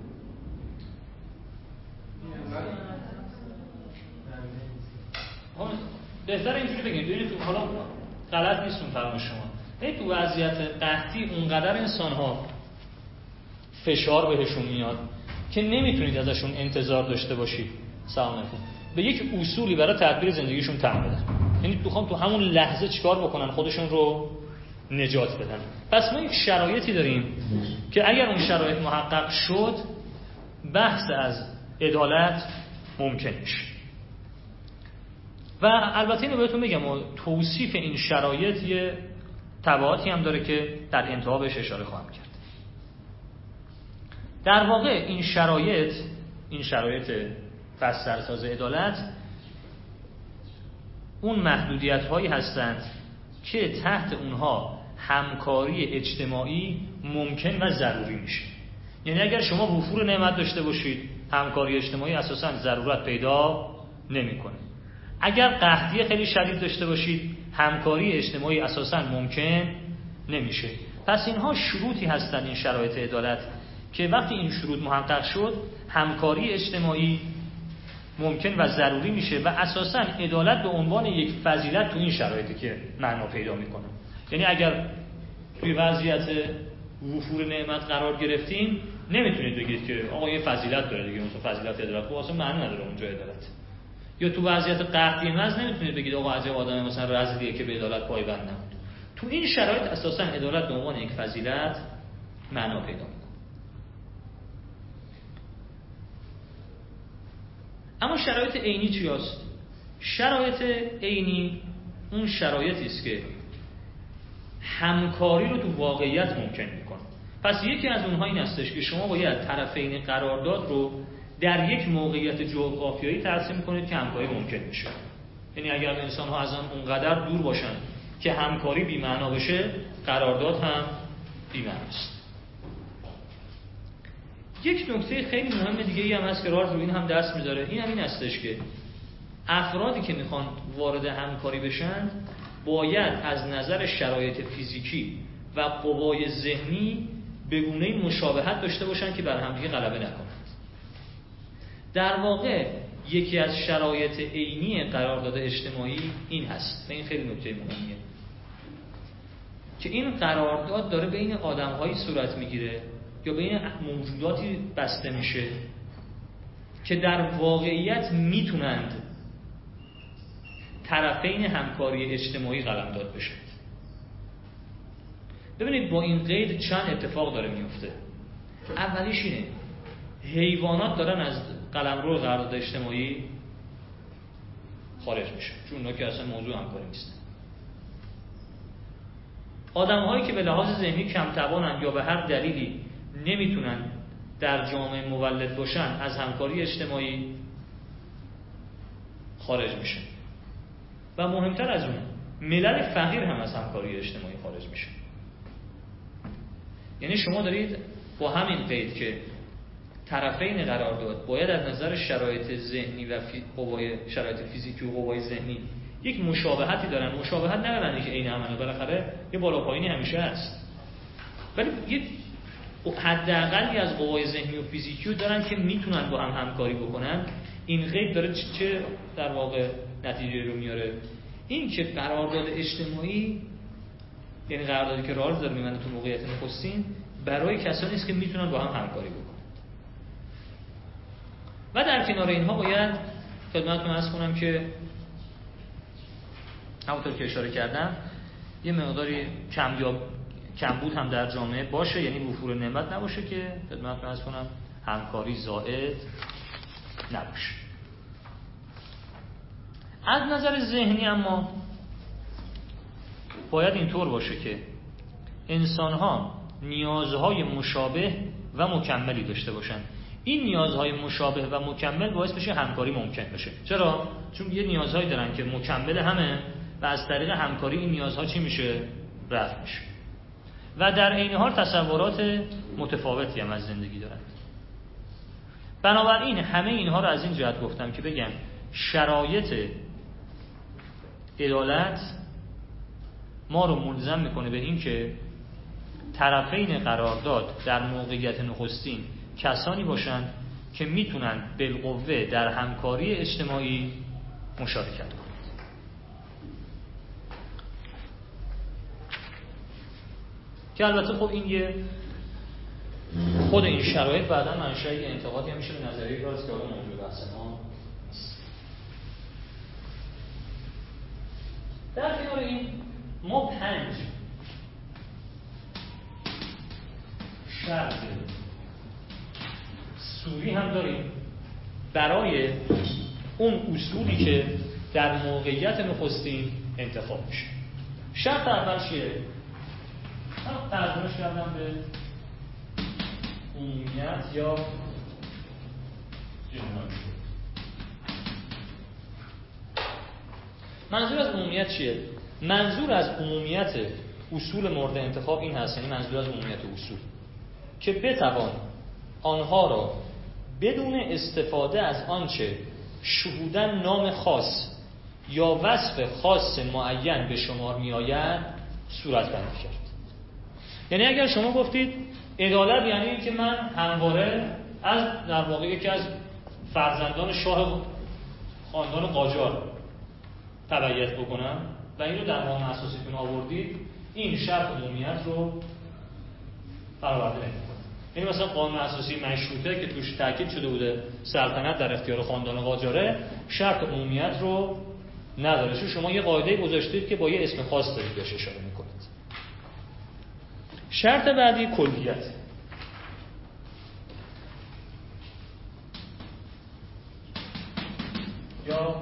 بهتره اینجوری بگیم، ببینید تو حالا غلط نیستون فرمای شما. تو وضعیت قحطی اونقدر انسان‌ها فشار بهشون میاد که نمیتونید ازشون انتظار داشته باشید سلامتون به یک اصولی برای تدبیر زندگیشون تعیین بدن. یعنی بخوام تو همون لحظه چیکار بکنن، خودشون رو نجات بدن. پس ما یک شرایطی داریم که اگر اون شرایط محقق شد بحث از عدالت ممکن میشه. و البته اینو بهتون بگم توصیف این شرایط یه تبعاتی هم داره که در انتها بهش اشاره خواهم کرد. در واقع این شرایط بسترساز عدالت اون محدودیت هایی هستند که تحت اونها همکاری اجتماعی ممکن و ضروری میشه. یعنی اگر شما وفور نعمت داشته باشید همکاری اجتماعی اساساً ضرورت پیدا نمیکنه. اگر قحطی خیلی شدید داشته باشید همکاری اجتماعی اساساً ممکن نمیشه. پس اینها شروطی هستند این شرایط عدالت که وقتی این شروط محقق شد همکاری اجتماعی ممکن و ضروری میشه و اساساً عدالت به عنوان یک فضیلت تو این شرایطی که معنا پیدا میکنه. یعنی اگر توی وضعیت وفور نعمت قرار گرفتیم نمیتونید بگید که آقا یه فضیلت داره دیگه، مثلا فضیلت عدالت خب اصلا معنی نداره اونجا عدالت. یا تو وضعیت قحطی محض نمیتونید بگید آقا عجب آدم مثلا رذلیه که به عدالت پایبند نبود. تو این شرایط اساساً عدالت به عنوان یک فضیلت معنا پیدا میکنه. اما شرایط عینی چی هست؟ شرایط عینی اون شرایطی است که همکاری رو تو واقعیت ممکن میکنه. پس یکی از اونها این هستش که شما باید طرفین قرارداد رو در یک موقعیت جغرافیایی ترسیم کنید که همکاری ممکن میشه. یعنی اگر انسان ها از هم اونقدر دور باشن که همکاری بی معنا بشه قرارداد هم بی معناست. یک نکته خیلی مهم دیگه ای هم هست که راه رو این هم دست میذاره، این هم این هستش که افرادی که میخوان وارد همکاری بشن باید از نظر شرایط فیزیکی و قوای ذهنی به گونه‌ای مشابهت داشته باشن که بر همدیگه غلبه نکنند. در واقع یکی از شرایط عینی قرارداد اجتماعی این هست و این خیلی نکته مهمیه که این قرارداد داره بین آدم‌هایی صورت میگیره یا بین موجوداتی بسته میشه که در واقعیت میتونند طرفین همکاری اجتماعی قلمداد بشن. ببینید با این قید چند اتفاق داره میفته. اولیش اینه حیوانات دارن از قلمرو قرارداد اجتماعی خارج میشن چون اونا که اصلا موضوع همکاری نیستن. آدم‌هایی که به لحاظ ذهنی کم توانن یا به هر دلیلی نمیتونن در جامعه مولد باشن از همکاری اجتماعی خارج میشن و مهمتر از اون ملل فقیر هم از همکاری اجتماعی خارج میشن. یعنی شما دارید با همین قید که طرفین قرارداد باید از نظر شرایط ذهنی و شرایط فیزیکی و قوای ذهنی یک مشابهتی دارن. مشابهت نه معنی که عین همانه، بالاخره یه بالا پایینی همیشه هست، ولی یک حداقلی از قوای ذهنی و فیزیکی رو دارن که میتونن با هم همکاری بکنن. این قید داره چه در واقع نتیجه رو میاره؟ این که قرارداد اجتماعی یعنی قراردادی که راه داره میمونه تو موقعیت نخستین برای کسانی است که میتونن با هم همکاری بکنن. و در کنار اینها باید خدمتتون عرض کنم که همونطور که اشاره کردم یه مقداری کمبود هم در جامعه باشه، یعنی وفور نعمت نباشه که خدمتتون عرض کنم همکاری زائد نباشه. از نظر ذهنی اما باید اینطور باشه که انسان‌ها نیازهای مشابه و مکملی داشته باشن. این نیازهای مشابه و مکمل باعث بشه همکاری ممکن بشه. چرا؟ چون یه نیازهایی دارن که مکمل همه و از طریق همکاری این نیازها چی میشه؟ رفع میشه و در عین حال تصورات متفاوتی هم از زندگی دارند. بنابراین همه اینها رو از این جهت گفتم که بگم شرایط عدالت ما رو ملزم میکنه به این که طرفین قرارداد در موقعیت نخستین کسانی باشند که میتونن بالقوه در همکاری اجتماعی مشارکت کنند. که البته خب این خود این شرایط بعدا منشأ انتقادی هم میشه به نظریه راست که حالا موضوع بحث ما نیست. در کنار این ما 5 شرط سوری هم داریم برای اون اصولی که در موقعیت نخستین انتخاب میشه. شرط اول چیه؟ من ترجمهش کردم به عمومیت یا جنرال. منظور از عمومیت چیه؟ منظور از عمومیت اصول مورد انتخاب این هست، یعنی منظور از عمومیت اصول که بتوان آنها را بدون استفاده از آنچه شهوداً نام خاص یا وصف خاص معین به شمار می آید صورت بندی کرد. یعنی اگر شما گفتید عدالت یعنی که من همواره از در واقع یکی از فرزندان شاه خاندان قاجار تبعیت بکنم و این رو در قانون اساسیتون آوردید، این شرط عمومیت رو برآورده نمی‌کنه. یعنی مثلا قانون اساسی مشروطه که توش تاکید شده بوده سلطنت در اختیار خاندان قاجاره، شرط عمومیت رو نداره، چون شما یه قاعده گذاشتید که با یه اسم خاص دارید بهش اشاره می‌کنید. شرط بعدی کلیت. یا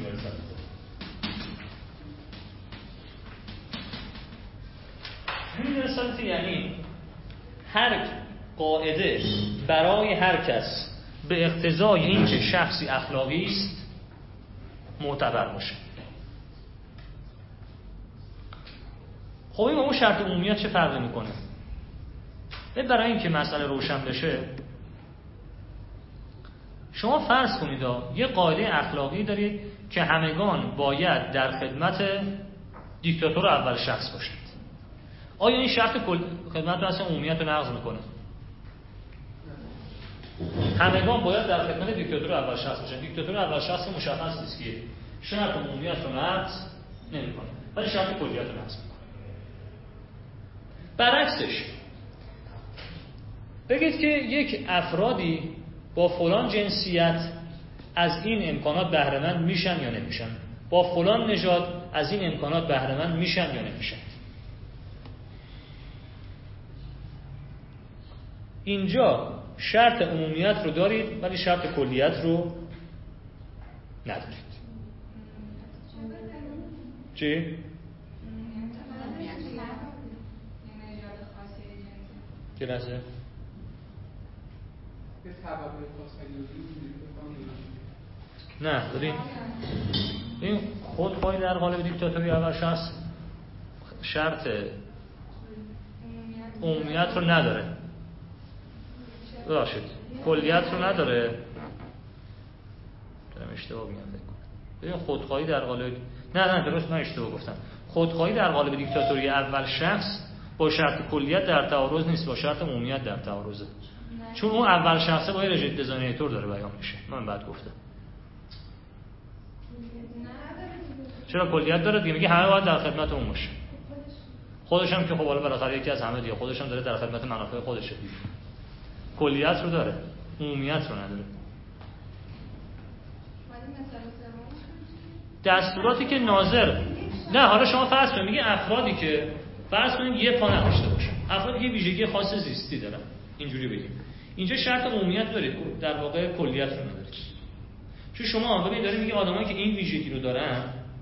یونیورسالیتی یعنی هر قاعده برای هر کس به اقتضای اینکه شخصی اخلاقی است معتبر باشه. خب این با اون شرط عمومیت چه فرقی میکنه؟ برای اینکه مسئله روشن بشه شما فرض کنید یه قاعده اخلاقی دارید که همگان باید در خدمت دیکتاتور اول شخص باشند. آیا این شرط خدمت رو اصلا عمومیت رو نقض میکنه؟ همگان باید در خدمت دیکتاتور اول شخص باشند. دیکتاتور اول شخص مشخص نیست که شرط عمومیت رو نقض نمیکنه ولی شرط کلیت رو نقض میکنه. برعکسش بگید که یک افرادی با فلان جنسیت از این امکانات بهره مند میشن یا نمیشن، با فلان نژاد از این امکانات بهره مند میشن یا نمیشن. اینجا شرط عمومیت رو دارید ولی شرط کلیت رو ندارید. چی؟ چه لحظه؟ نه ببین این خودخواهی در قالب دیکتاتوری اول شخص شرط عمومیت رو نداره، باشید کلیت رو نداره. دارم اشتباه میگم فکر کنم. ببین خودخواهی در قالب نه درست من اشتباه گفتم. خودخواهی در قالب دیکتاتوری اول شخص با شرط کلیت در تعارض نیست، با شرط عمومیت در تعارضه. چون اون اول شخصه با رژید دزایناتور داره بیان میشه. من بعد گفتم چرا کلیت داره دیگه، میگه همه باید در خدمت اون باشه. خودش هم که خب حالا بالاخره یکی از همه دیگه خودش هم داره در خدمت منافع خودشه دیگه. کلیت رو داره عمومیت رو نداره. دستوراتی که ناظر نه حالا شما فرض کنید میگه افرادی که فرض کنید یه پا نداشته باشن، افرادی که ویژگی خاص زیستی دارن، اینجوری بگیم اینجا شرط عمومیت دارید در واقع کلیت رو ندارید. چون شما ببینید داره میگه آدمایی که این ویژگی رو دارن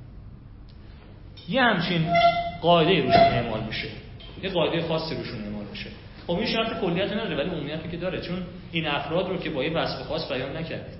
یه همچین قاعده روشون اعمال میشه، یه قاعده خاصی روشون اعمال میشه. خب این شرط کلیت نداره ولی عمومیتی که داره، چون این افراد رو که با یه وصف خاص بیان نکردید.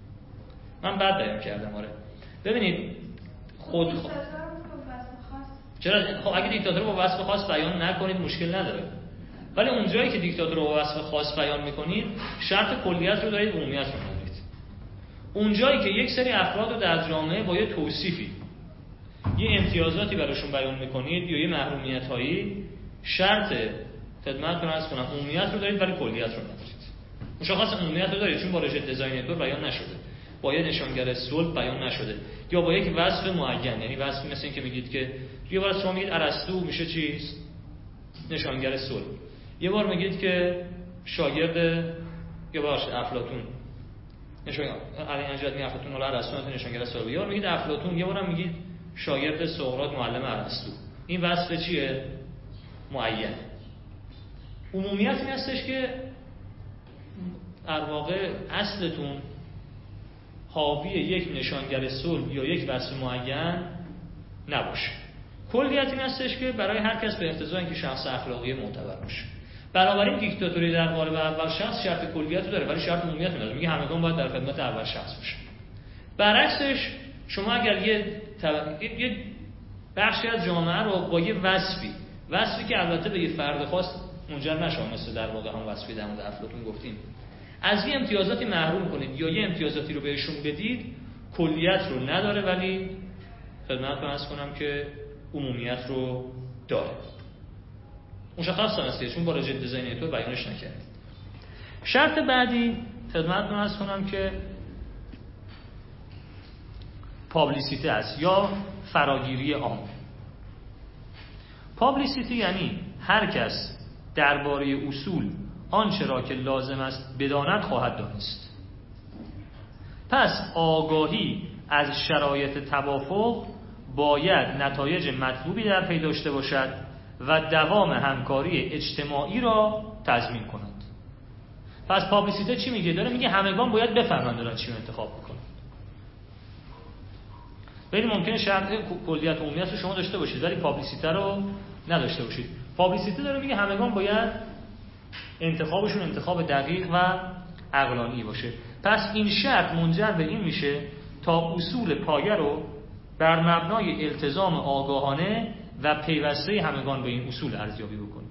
من بعد بیان کردم. آره ببینید چرا؟ خب اگه دیکتاتور رو با وصف خاص بیان نکنید مشکل نداره، ولی اون جایی که دیکتاتور رو با وصف خاص بیان میکنید شرط کلیت رو دارید، عمومیت رو ندارید. اون جایی که یک سری افراد رو در جامعه با یه توصیفی، یه امتیازاتی براشون بیان میکنید یا یه محرومیت‌هایی، شرط خدمتتون عرض کنم عمومیت رو دارید ولی کلیت رو ندارید. مشخص عمومیت رو دارید چون با رژه دیزاینر بیان نشده، با یه نشانگر صلح بیان نشده، یا با یک وصف معین، یعنی وصفی مثل این که میگید که یه بار شما میگید ارسطو میشه چیز؟ نشانگر صلح. یه بار میگید که شاگرد یا باشه افلاطون نشانگر علی نجاتی افلاطون ولی ارسطو نشانگر صلح. یا میگید افلاطون، یه بارم میگید شاگرد سقراط معلم ارسطو. این وصف چیه؟ معین. عمومیت این هستش که در واقع اصلتون حاوی یک نشانگر صلح یا یک وصف معین نباشه. کلیت این هستش که برای هر کس به اقتضای اینکه شخص اخلاقی معتبر باشه. بنابراین دیکتاتوری در قالب اول شخص شرط کلیت رو داره ولی شرط عمومیت نداره. میگه همگان باید در خدمت اول شخص باشه. برعکسش شما اگر یه بخشی از جامعه رو با یه وصفی که البته به یه فرد خاص منجر نشه، مثل در واقع هم وصفی در مورد افلاطون گفتیم، از یه امتیازاتی محروم کنید یا یه امتیازاتی رو بهشون بدید، کلیت رو نداره ولی خدمتتون عرض کنم که عمومیت رو داره. مشخص هست چون با رژه دیزاینر تو بیانش نکردید. شرط بعدی خدمتتون عرض کنم که پابلیسیته است یا فراگیری عام. پابلیسیته یعنی هر کس درباره اصول آنچه را که لازم است بداند خواهد دانست. پس آگاهی از شرایط توافق باید نتایج مطلوبی در پی داشته باشد و دوام همکاری اجتماعی را تضمین کند. پس پابلیسیته چی میگه؟ داره میگه همگان باید بفهمن دارن چی رو انتخاب میکنن. ولی ممکنه شرط کلیت عمومیت رو شما داشته باشید ولی پابلیسیته رو نداشته باشید. پابلیسیته داره میگه همگان باید انتخابشون انتخاب دقیق و عقلانی باشه. پس این شرط منجر به این میشه تا اصول پایه رو بر مبنای التزام آگاهانه و پیوسته همگان به این اصول ارزیابی بکنیم.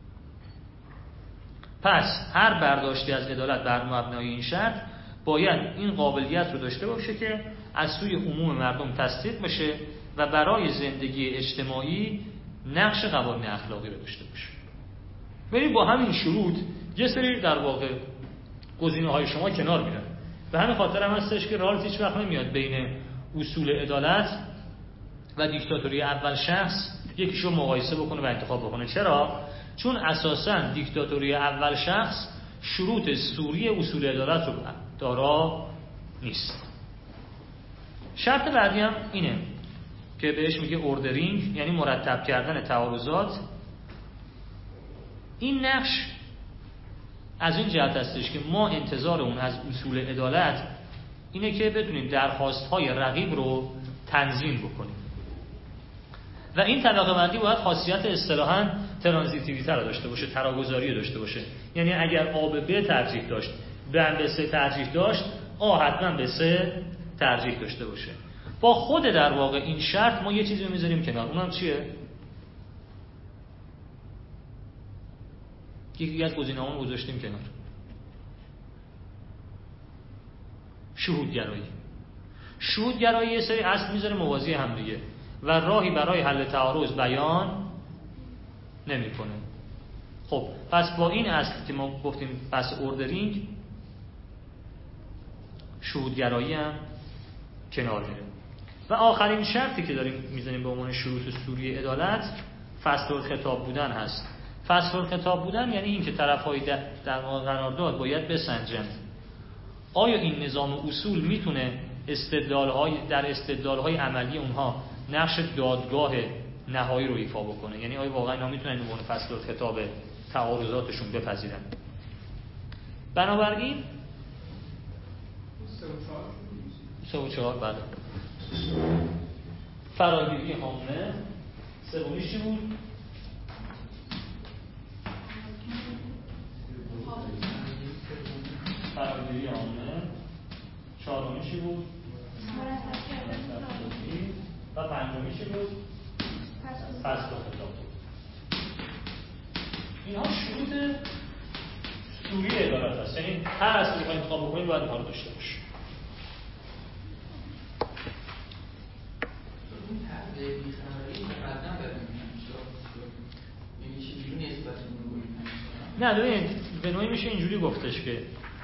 پس هر برداشتی از عدالت بر مبنای این شرط باید این قابلیت رو داشته باشه که از سوی عموم مردم تصدیق بشه و برای زندگی اجتماعی نقش قوانین اخلاقی رو داشته باشه. ولی با همین شروط یه سری در واقع گزینه‌های شما کنار میرن. به همین خاطر هم هستش که رالز هیچ وقت نمیاد بین اصول عدالت و دیکتاتوری اول شخص یکیشو مقایسه بکنه و انتخاب بکنه. چرا؟ چون اساساً دیکتاتوری اول شخص شروط سوری اصول عدالت رو دارا نیست. شرط بعدی هم اینه که بهش میگه اوردرینگ، یعنی مرتب کردن تعارضات. این نقش از این جهت هستش که ما انتظار اون از اصول عدالت اینه که بدونیم درخواست‌های رقیب رو تنظیم بکنیم و این طبقه بندی باید خاصیت اصطلاحاً ترانزیتیویته رو داشته باشه، تراگذاری رو داشته باشه. یعنی اگر آ به ب ترجیح داشت، ب به س ترجیح داشت، آ حتما به س ترجیح داشته باشه. با خود در واقع این شرط ما یه چیزی رو میذاریم کنار. اونم چیه؟ یکی از گزینه‌ها رو گذاشتیم کنار. شهودگرایی یه سری اصل میذاره موازی هم دیگه و راهی برای حل تعارض بیان نمیکنه. خب پس با این اصل که ما گفتیم پس اوردرینگ، شهودگرایی هم کنار میره. و آخرین شرطی که داریم میزنیم به عنوان شروط سوری عدالت فصل الخطاب بودن هست. فصل الخطاب بودن یعنی این که طرف‌های در قرارداد باید بسنجند آیا این نظام اصول میتونه در استدلال‌های عملی اونها نقش دادگاه نهایی رو ایفا بکنه، یعنی آیا واقعا اینا میتونن به عنوان فصل الخطاب تعارضاتشون بپذیرن. بنابراین 3 و 4 بعد فراگیری عامه، سومیش چی بود؟ فراگیری عامه، چهارمیش چی بود؟ و پنجمیش چی بود؟ فصل و خطاب. اینها شروط سوری عدالت هست، یعنی هر اصلی که انتخاب بکنید باید اینها رو داشته باشه. این طرح بی‌خبری مقدم بر یعنی چجوری نسبت اون رو نه ببینید به نوعی میشه اینجوری گفتش که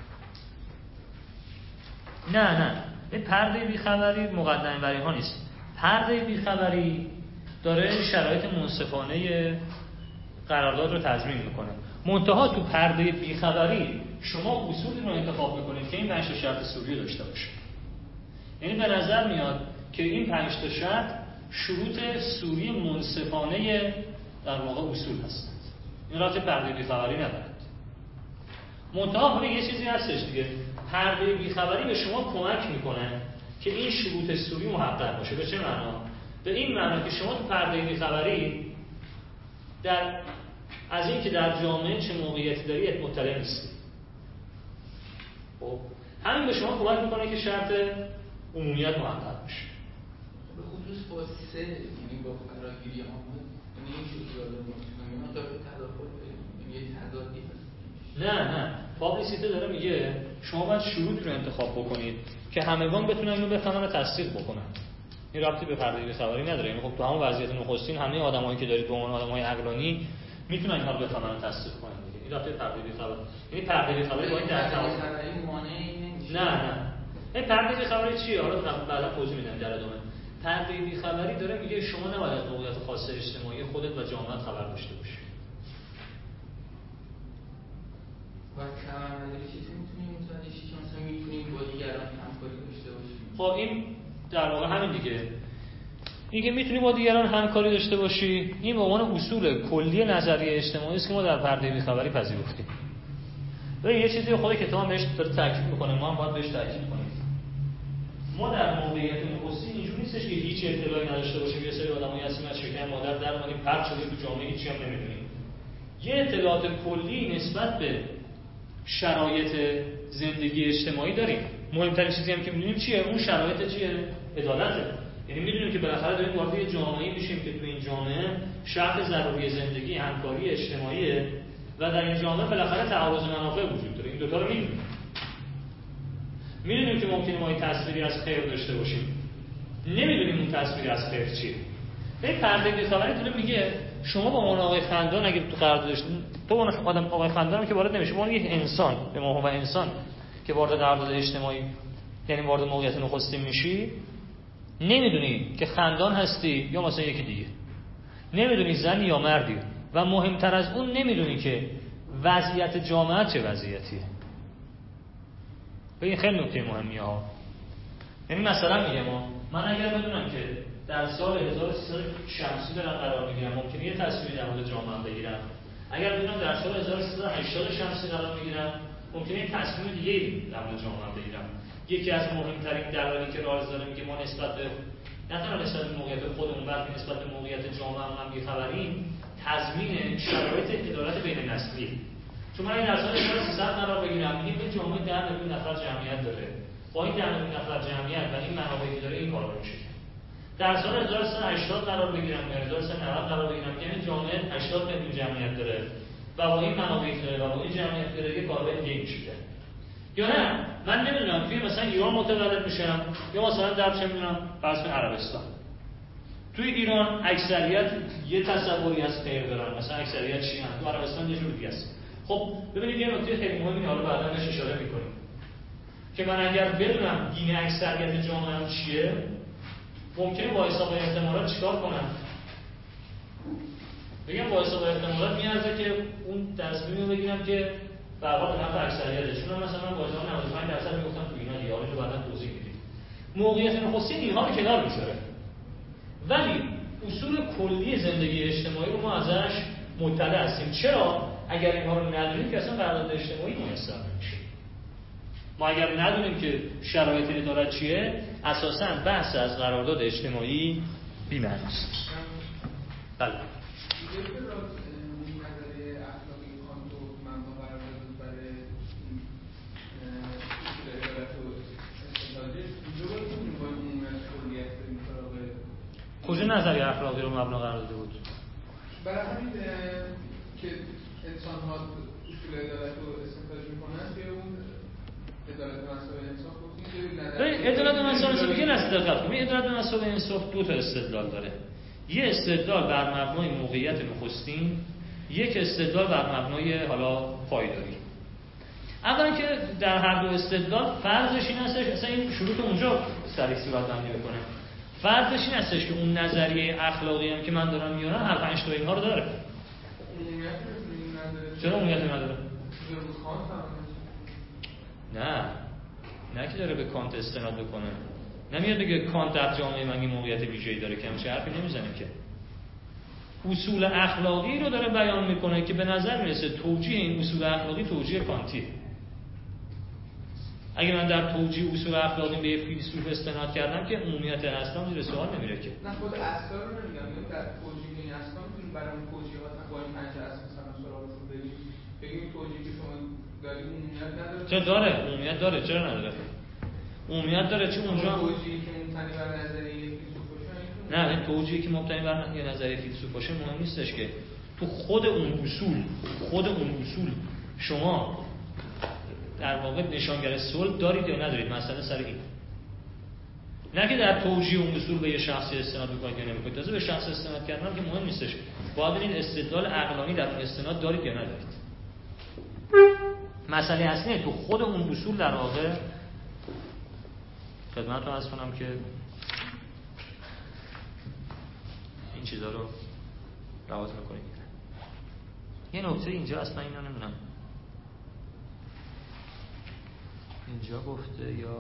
نه این پرده بیخبری مقدمه بر اینها نیست. پرده بیخبری داره شرایط منصفانه قرارداد رو تضمین میکنه. منتها تو پرده بیخبری شما اصولی رو انتخاب میکنید که این 5 شرط سوری داشته باشه. یعنی به نظر میاد که این 5 شرط شروط سوری منصفانه در واقع اصول هستند. این رابطه پرده بیخبری ندارد. منتها یه چیزی هستش دیگه، پرده بیخبری به شما کمک میکنه که این شروط سوری محقق باشه. به چه معنا؟ به این معنا که شما تو پرده بیخبری از این که در جامعه چه موقعیتی داری مطلع نیستی. خب همین به شما کمک میکنه که شرط عمومیت محقق باشه. به خصوص با سه یعنی با فراگیری آمد یعنی این شکل آدم داره تداخل یه تضادی هست. نه پابلیسیته داره میگه شما باید شروط رو انتخاب بکنید که همگان بتونن اینو بفهمن و تصدیق بکنن. این ربطی به پرده بی‌خبری نداره. یعنی خب تو همون وضعیت نخستین همه آدمایی که دارید به عنوان آدمای عقلانی میتونن اینها رو بفهمن و تصدیق کنن دیگه. این ربطی به پرده بی‌خبری. یعنی پرده بی‌خبری با این در خبری مانعی نمیشه. نه این پرده بی‌خبری چیه؟ حالا بعدا توضیح میدم در ادامه. پرده بی‌خبری داره میگه شما نباید از موقعیت خاص اجتماعی خودت و جامعهت خبر داشته باشی. و کمربندی چیزی میتونیم متوجه شیم که مثلا میتونیم با دیگران همکاری داشته باشیم. خب این در واقع همین دیگه. اینکه میتونی با دیگران همکاری داشته باشی این به عنوان اصول کلی نظریه اجتماعی است که ما در پرده بی‌خبری پذیرفتیم. ببین یه چیزی خود کتاب بهش داره تاکید میکنه، ما هم باید بهش تاکید کنیم. ما در موقعیت نخستین اینجوری نیستش که هیچ اطلاعی نداشته باشیم. یه سری آدمایی هستیم از شکم مادر در اومدیم پرت شدیم تو جامعه هیچی هم نمیدونیم. یه اطلاعات کلی نسبت به شرایط زندگی اجتماعی داریم. مهمترین چیزی هم که میدونیم چیه؟ اون شرایط چیه؟ عدالته. یعنی میدونیم که بالاخره داریم وارد یه جامعه‌ای میشیم که تو این جامعه شرط ضروری زندگی همکاری اجتماعیه و در این جامعه بالاخره تعارض منافع وجود داره. این دو تا رو میدونیم. میدونیم که ممکنه ما این تصویری از خیر داشته باشیم. نمیدونیم اون تصویر از خیر چیه. این پرده بی‌خبری داره میگه شما با اون آقای خندان اگه تو قرارداد داشتین تو اون آدم آقای خندان که وارد نمیشه، اون یه انسان به ما و انسان که وارد قرارداد اجتماعی یعنی وارد موقعیت نخستین میشی، نمیدونی که خندان هستی یا مثلا یکی دیگه، نمیدونی زنی یا مردی و مهمتر از اون نمیدونی که وضعیت جامعه چه وضعیتیه. این خیلی نکته مهمیه ها. یعنی مثلا میگم من اگر بدونم که در سال 1300 شمسی دارم قرار میگیرم ممکنه یه تصویری در مورد جامعه بگیرم. اگر بدونم در سال 1380 شمسی قرار میگیرم ممکنه یه تصمیم دیگه در مورد جامعه بگیرم. یکی از مهمترین دلایلی که رالز داره میگه ما نسبت به نه تنها نسبت به موقعیت خودمون بلکه نسبت به موقعیت جامعه هم بی‌خبریم تضمین شرایط عدالت بین نسلی. چون من در سال 1300 قرار بگیرم میگیم این جامعه 10 میلیون نفر جمعیت داره. با این 10 میلیون نفر جمعیت و این منابعی که داره این کارا رو میشه. در سال 1380 قرار بگیرم یا 1390 قرار بگیرم که این جامعه 80 میلیون جمعیت داره و با این منابعی داره و با این جمعیت داره یه کارهای دیگه میشه. یا نه من نمیدونم توی مثلا ایران متولد میشم یا مثلا در چه میدونم فرض کن عربستان. توی ایران اکثریت یه تصوری از خیر دارن، مثلا اکثریت شیعه، تو عربستان یه جور دیگه است. خب ببینید یه نکته خیلی مهمی حالا بعدا بهش اشاره می‌کنیم که من اگر بدونم دین اکثریت جامعه چیه ممکنه با حساب احتمالات چیکار کنم؟ بگم با حساب احتمالات میارزه که اون تصمیمی رو بگیرم که به هر حال به نفع اکثریتش. چون مثلا من با حساب 95% میگفتم تو اینا دیگه، حالا تو بعدا توضیح میدیم. موقعیت نخستین اینها رو کنار میذاره. ولی اصول کلی زندگی اجتماعی رو ما ازش مطلع هستیم. چرا؟ اگر اینها رو ندونیم که اصلا قرارداد اجتماعی میسر نمیشه. ما اگر ندونیم که شرایط عدالت چیه، اساساً بحث از قرارداد اجتماعی بی‌معناست. بله. کجا نظریه اخلاقی رو مبنا قرار داده بود؟ برای همین که انسان‌ها اصول عدالت رو استنتاج می‌کنن که اون عدالت و مساوی انصاف گفتیم که عدالت و مساوی انصاف که نسل دقت کنید. عدالت و مساوی انصاف دو تا استدلال داره. یه استدلال بر مبنای موقعیت نخستین، یک استدلال بر مبنای حالا پایداری. اولا که در هر دو استدلال فرضش این هستش، اصلا این شروط اونجا سریع صورت بندی بکنه. فرضش این هستش که اون نظریه اخلاقی هم که من دارم میارم هر 5 تا اینها رو داره. چرا عمومیت نداره؟ نه که داره به کانت استناد بکنه. نمیاد بگه کانت در جامعه من این موقعیت ویژه‌ای داره که همچین حرفی نمیزنه که. اصول اخلاقی رو داره بیان میکنه که به نظر میرسه توجیه این اصول اخلاقی توجیه کانتیه. اگه من در توجیه اصول اخلاقی به یه فیلسوف استناد کردم که عمومیت اصلا زیر سوال نمیره که. نه خود اصلا رو نمیگم، در توجیه این اصلا میتونیم برای اون توجیهات با این 5 اصل مثلا سراغشون بریم بگیم توجیه که شما دارید عمومیت نداره. چرا داره؟ عمومیت داره. چرا نداره؟ عمومیت داره چون اونجا توجیهی که مبتنی بر نظریه فیلسوف باشه. نه، این توجیهی که مبتنی بر نظریه فیلسوف باشه مهم نیستش که تو خود اون اصول شما در واقع نشانگر صلح دارید یا ندارید. مثلا سر این نه که در توجیه اون اصول به یه شخصی استناد بکنید یا نمیکنید. تازه به شخص استناد کردن که مهم نیستش، باید این استدلال عقلانی در اون استناد دارید یا ندارید. مسئله اصلی تو خود اون اصول در واقع خدمتتون عرض کنم که این چیزا رو لحاظ میکنید. یه نکته اینجا اصلا اینو نمیدونم اینجا گفته یا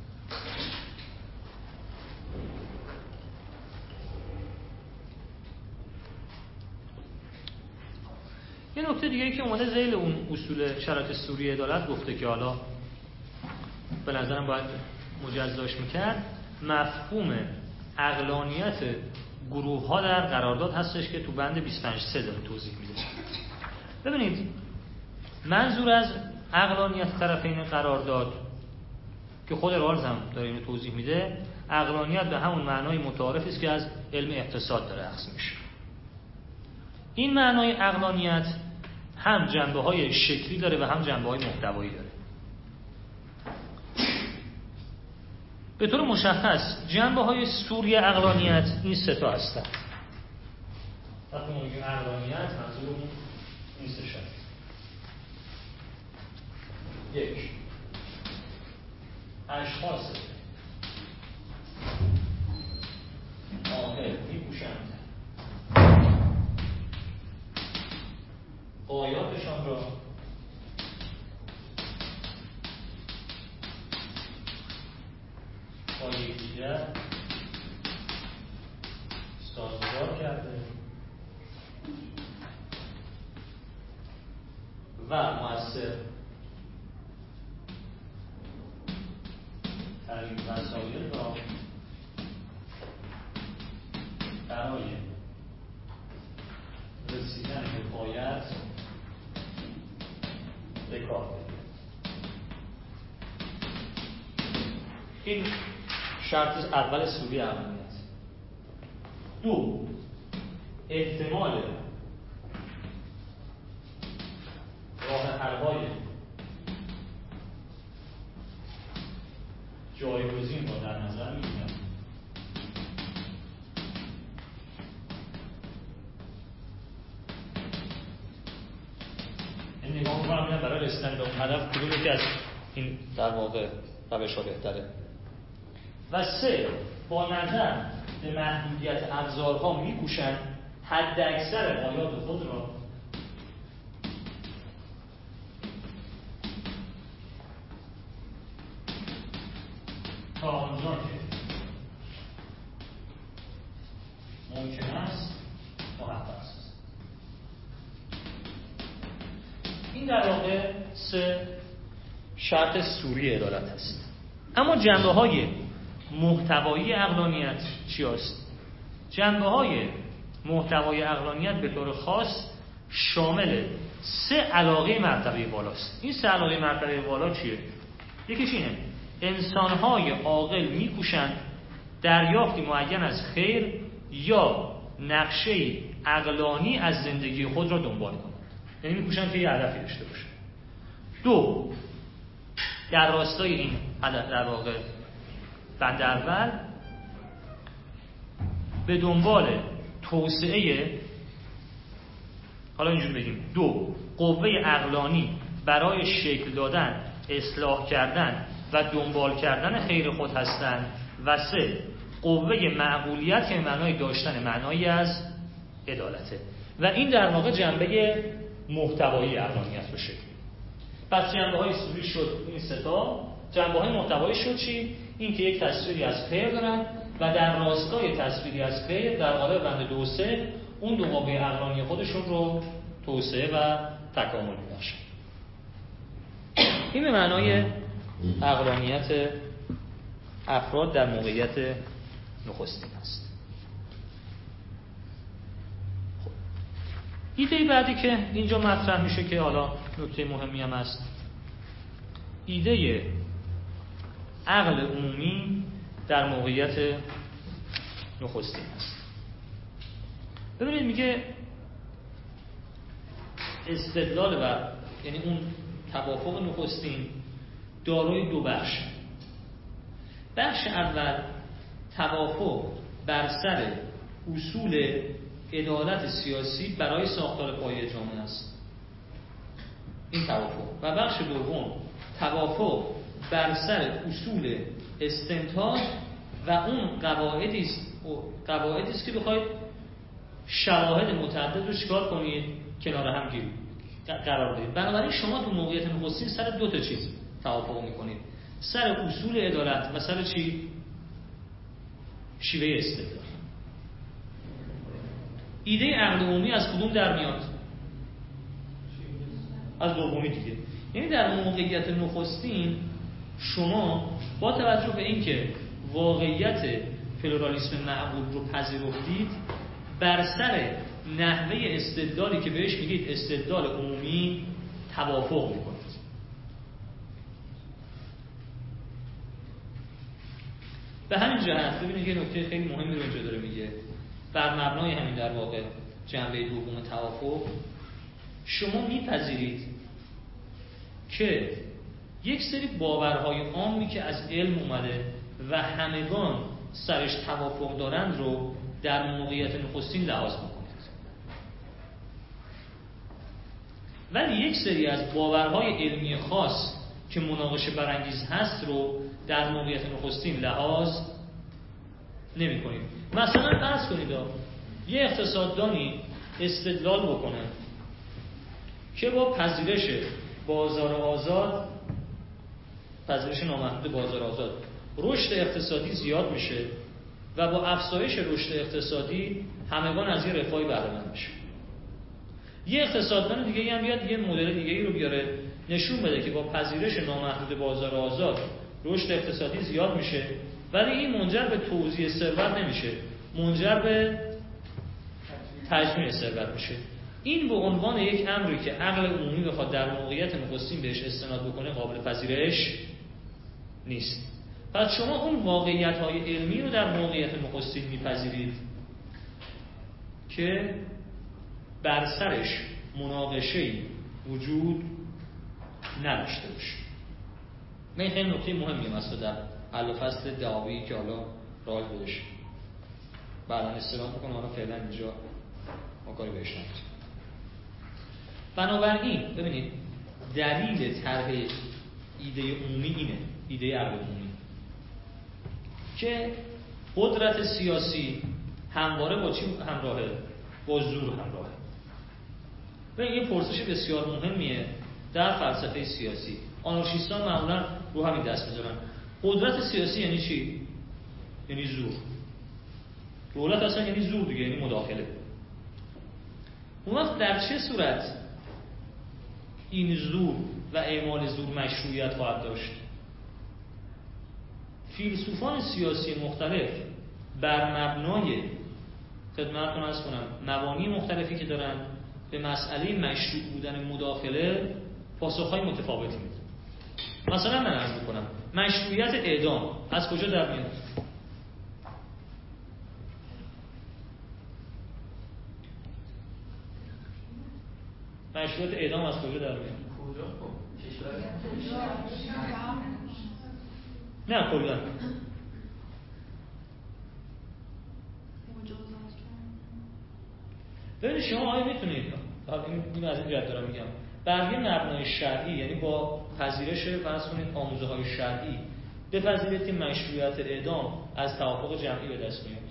یه نکته دیگه که اومده ذیل اون اصول شرایط سوری عدالت گفته که حالا به نظرم باید مجزاش میکرد، مفهوم عقلانیت گروه ها در قرارداد هستش که تو بند 25(3) داره توضیح میده. ببینید منظور از عقلانیت طرفین قرارداد که خود رالز هم داره اینو توضیح میده، عقلانیت به همون معنای متعارفی است که از علم اقتصاد داره اخذ میشه. این معنای عقلانیت هم جنبه‌های شکلی داره و هم جنبه‌های محتوایی داره. به طور مشخص جنبه‌های سوری عقلانیت این سه تا هستند. وقتی ما میگیم عقلانیت منظورمون این سه شاست. یک، اشخاص عاقل می‌کوشند آیاتشان را با یکدیگر سازگار کرده و مؤثر ترین وسایل را برای رسیدن به غایت به کار بگیرد. این شرط اول سوری عقلانیت. دو، احتمال راه حل‌های جایگزین را در نظر می‌گیرد. این نگاه می‌کنم برای رسیدن به اون هدف کدوم یکی از این در واقع روش‌ها بهتره. و سه، با نظر به محدودیت ابزارها می‌کوشند حد اکثر غایات خود را تا آنجا که ممکن است محقق است. این در واقع سه شرط سوری عدالت است. اما جنبه‌های محتوایی عقلانیت چی است؟ جنبه‌های محتوایی عقلانیت به طور خاص شامل سه علاقه مرتبه بالاست. این سه علاقه مرتبه بالا چیه؟ یکیش اینه: انسان‌های عاقل می‌کوشند دریافتی معین از خیر یا نقشه عقلانی از زندگی خود را دنبال کنند. یعنی می‌کوشن که یه هدفی داشته باشن. 2 در راستای این هدف، در واقع بند اول، به دنبال توسعه، حالا اینجوری بگیم، 2 قوه عقلانی برای شکل دادن، اصلاح کردن و دنبال کردن خیر خود هستند و 3 قوه معقولیت که معنای داشتن معنایی از عدالته. و این در واقع جنبه محتوایی عقلانیت رو شکل. پس جنبه‌های اصولی شد این 3 تا، جنبه‌های محتوایی شد چی؟ این که یک تصویری از خیر دارن و در راستای تصویری از خیر در قالب بند 2 و 3 اون 2 قوه عقلانی خودشون رو توسعه و تکامل می‌بخشن. این به معنای عقلانیت افراد در موقعیت نخستین است. خب. ایده بعدی که اینجا مطرح میشه که حالا نکته مهمی هم است، ایده عقل عمومی در موقعیت نخستین است. ببینید میگه استدلال و یعنی اون توافق نخستین دارای 2 بخش. بخش اول توافق بر سر اصول عدالت سیاسی برای ساختار پایه جامعه است، این توافق. و بخش دوم توافق بر سر اصول استنتاج و اون قواعدی است که بخواید شواهد متعدد رو چیکار کنید، کنار هم قرار بدید. بنابراین شما تو موقعیت نخستین سر 2 تا چیز توافق میکنید، سر اصول عدالت و سر چی؟ شیوه استدلال. ایده عقل عمومی از کدوم در میاد؟ از دومی دیگه. یعنی در موقعیت نخستین شما با توجه به اینکه واقعیت پلورالیسم معقول رو پذیرفتید، بر سر نحوه استدلالی که بهش میگید استدلال عمومی توافق میکنید. به همین جهت ببینید یه نکته خیلی مهمی رو اینجا داره میگه. بر مبنای همین در واقع جنبه دوم توافق شما میپذیرید که یک سری باورهای عامی که از علم اومده و همگان سرش توافق دارند رو در موقعیت نخستین لحاظ میکنید، ولی یک سری از باورهای علمی خاص که مناقشه برانگیز هست رو در موقعیت نخستین لحاظ نمی کنید. مثلا فرض کنید یه اقتصاددانی استدلال بکنه که با پذیرش بازار آزاد، پذیرش نامحدود بازار آزاد، رشد اقتصادی زیاد میشه و با افزایش رشد اقتصادی همگان از یه رفاهی بهره مند میشه. یه اقتصاددان دیگه هم بیاد یه مدل دیگه‌ای رو بیاره نشون بده که با پذیرش نامحدود بازار آزاد رشد اقتصادی زیاد میشه، ولی این منجر به توزیع ثروت نمیشه، منجر به تجمیع ثروت میشه. این به عنوان یک امری که عقل عمومی بخواد در موقعیت نخستین بهش استناد بکنه قابل پذیرش نیست. پس شما اون واقعیت‌های علمی رو در موقعیت نخستین میپذیرید که بر سرش مناقشه‌ای وجود نداشته باشه. این خیلی نکته مهمی است در حل و فصل دعاوی که حالا راه بهش بعداً استفاده می‌کنه، حالا فعلا اینجا ما کاری بهش نداریم. بنابراین ببینید دلیل طرح ایده عمومی اینه، ایده عقل عمومی، که قدرت سیاسی همواره با چی همراهه؟ با زور همراهه. ببین این پرسش بسیار مهمیه در فلسفه سیاسی. آنارشیستان معمولا رو همین دست میذارن. قدرت سیاسی یعنی چی؟ یعنی زور. دولت اصلا یعنی زور دیگه، یعنی مداخله. اون وقت در چه صورت این زور و اعمال زور مشروعیت خواهد داشت؟ فیلسوفان سیاسی مختلف بر مبنای خدمتتون عرض کنم مبانی مختلفی که دارن به مسئله مشروع بودن مداخله پاسخهای متفاوتی میدن. مثلا من عرض میکنم مشروعیت اعدام از کجا در میاد؟ مشروعیت اعدام از کجا در میاد؟ کجا خب کشوری نه کلا ببینید شما آیا میتونید این از این جهت دارم میگم بر یه مبنای شرعی، یعنی با پذیرش فرض کنید آموزه های شرعی بپذیرید که مشروعیت اعدام از توافق جمعی به دست میاد؟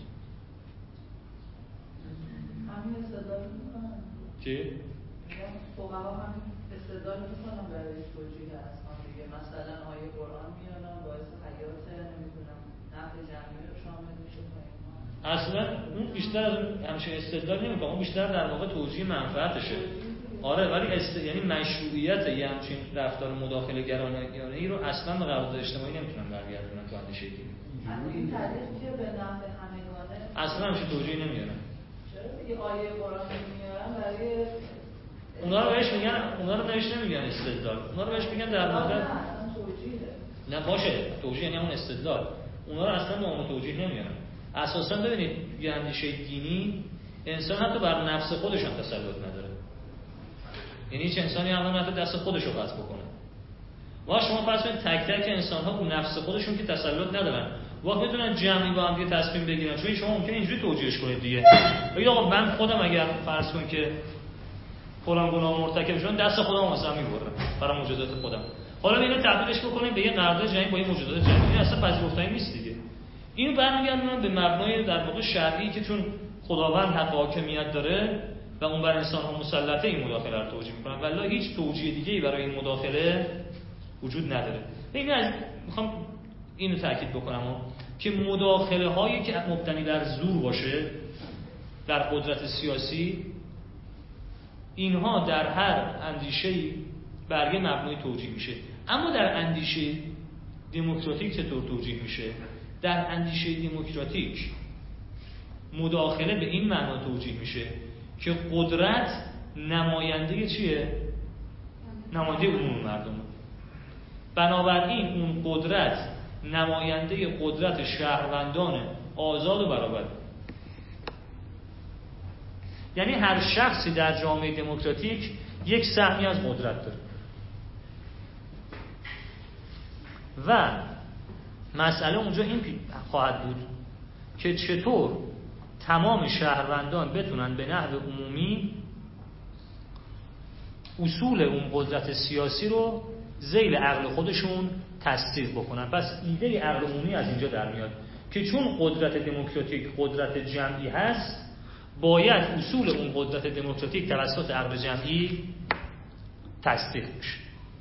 همین استدلال میکنن چی؟ فقها همین استدلال میکنن برای توجیه اصلا دیگه، مثلا آیه قرآن میارن باعث حیات نمیدونم نفع جمعی رو شامل میشه. اصلا اون بیشتر از اون همچین استدلال نمیکنه، اون بیشتر در واقع توجیه منفعتشه. آره ولی یعنی مشروعیت یه همچین رفتار مداخله گرانه‌ای ای رو اصلا به قرارداد اجتماعی نمیتونن برگردونن تو اندیشه دینی. این تعریف که به نفع همگانه اصلا همچین توجیه نمیارن. چرا دیگه آیه قرآن میارن برای اونا رو بهش میگن، اونا رو بهش نمیگن استدلال، اونا رو بهش میگن در واقع نه باشه توجیه، یعنی همون استدلال. اونا رو اصلا به اون توجیه نمیارن. اساسا ببینید یه اندیشه دینی انسان حتی بر نفس خودش هم تسلط نداره، یعنی هیچ انسانی هم حتی دست خودش رو قطع بکنه. شما فرض کنید تک تک انسان ها اون نفس خودشون که تسلط ندارن وقت میتونن جمعی با هم دیگه تصمیم بگیرن. چون شما ممکنه اینجوری توجیهش کنید دیگه، بگید آقا من خودم اگر فرض کنید که فلان گناه مرتکب شدم دست خودم مثلا میبرم برای موجودات خودم، حالا اینو تبدیلش بکنید به یه قرارداد جمعی با یه موجودات جمعی، این اصلا پذیرفتنی نیست دیگه. اینو برمیگردونن به مبنای در واقع شرعی که چون خداوند حق حاکمیت داره و اون بر انسان ها مسلطه این مداخله رو توجیه میکنن، ولی هیچ توجیه دیگه‌ای برای این مداخله وجود نداره. میخوام اینو تاکید بکنم که مداخله هایی که مبتنی بر زور باشه در قدرت سیاسی، اینها در هر اندیشه‌ای بر یه مبنای توجیه میشه. اما در اندیشه دموکراتیک چطور توجیه میشه؟ در اندیشه دموکراتیک مداخله به این معنا توجیه میشه که قدرت نماینده چیه؟ نماینده عموم مردم. بنابراین اون قدرت نماینده قدرت شهروندان آزاد و برابر. یعنی هر شخصی در جامعه دموکراتیک یک سهمی از قدرت داره و مسئله اونجا این خواهد بود که چطور تمام شهروندان بتونن به نحو عمومی اصول اون قدرت سیاسی رو ذیل عقل خودشون تصدیق بکنن. پس ایده عقل عمومی از اینجا در میاد که چون قدرت دموکراتیک قدرت جمعی هست، باید اصول اون قدرت دموکراتیک توسط عقل جمعی تصدیق بشه.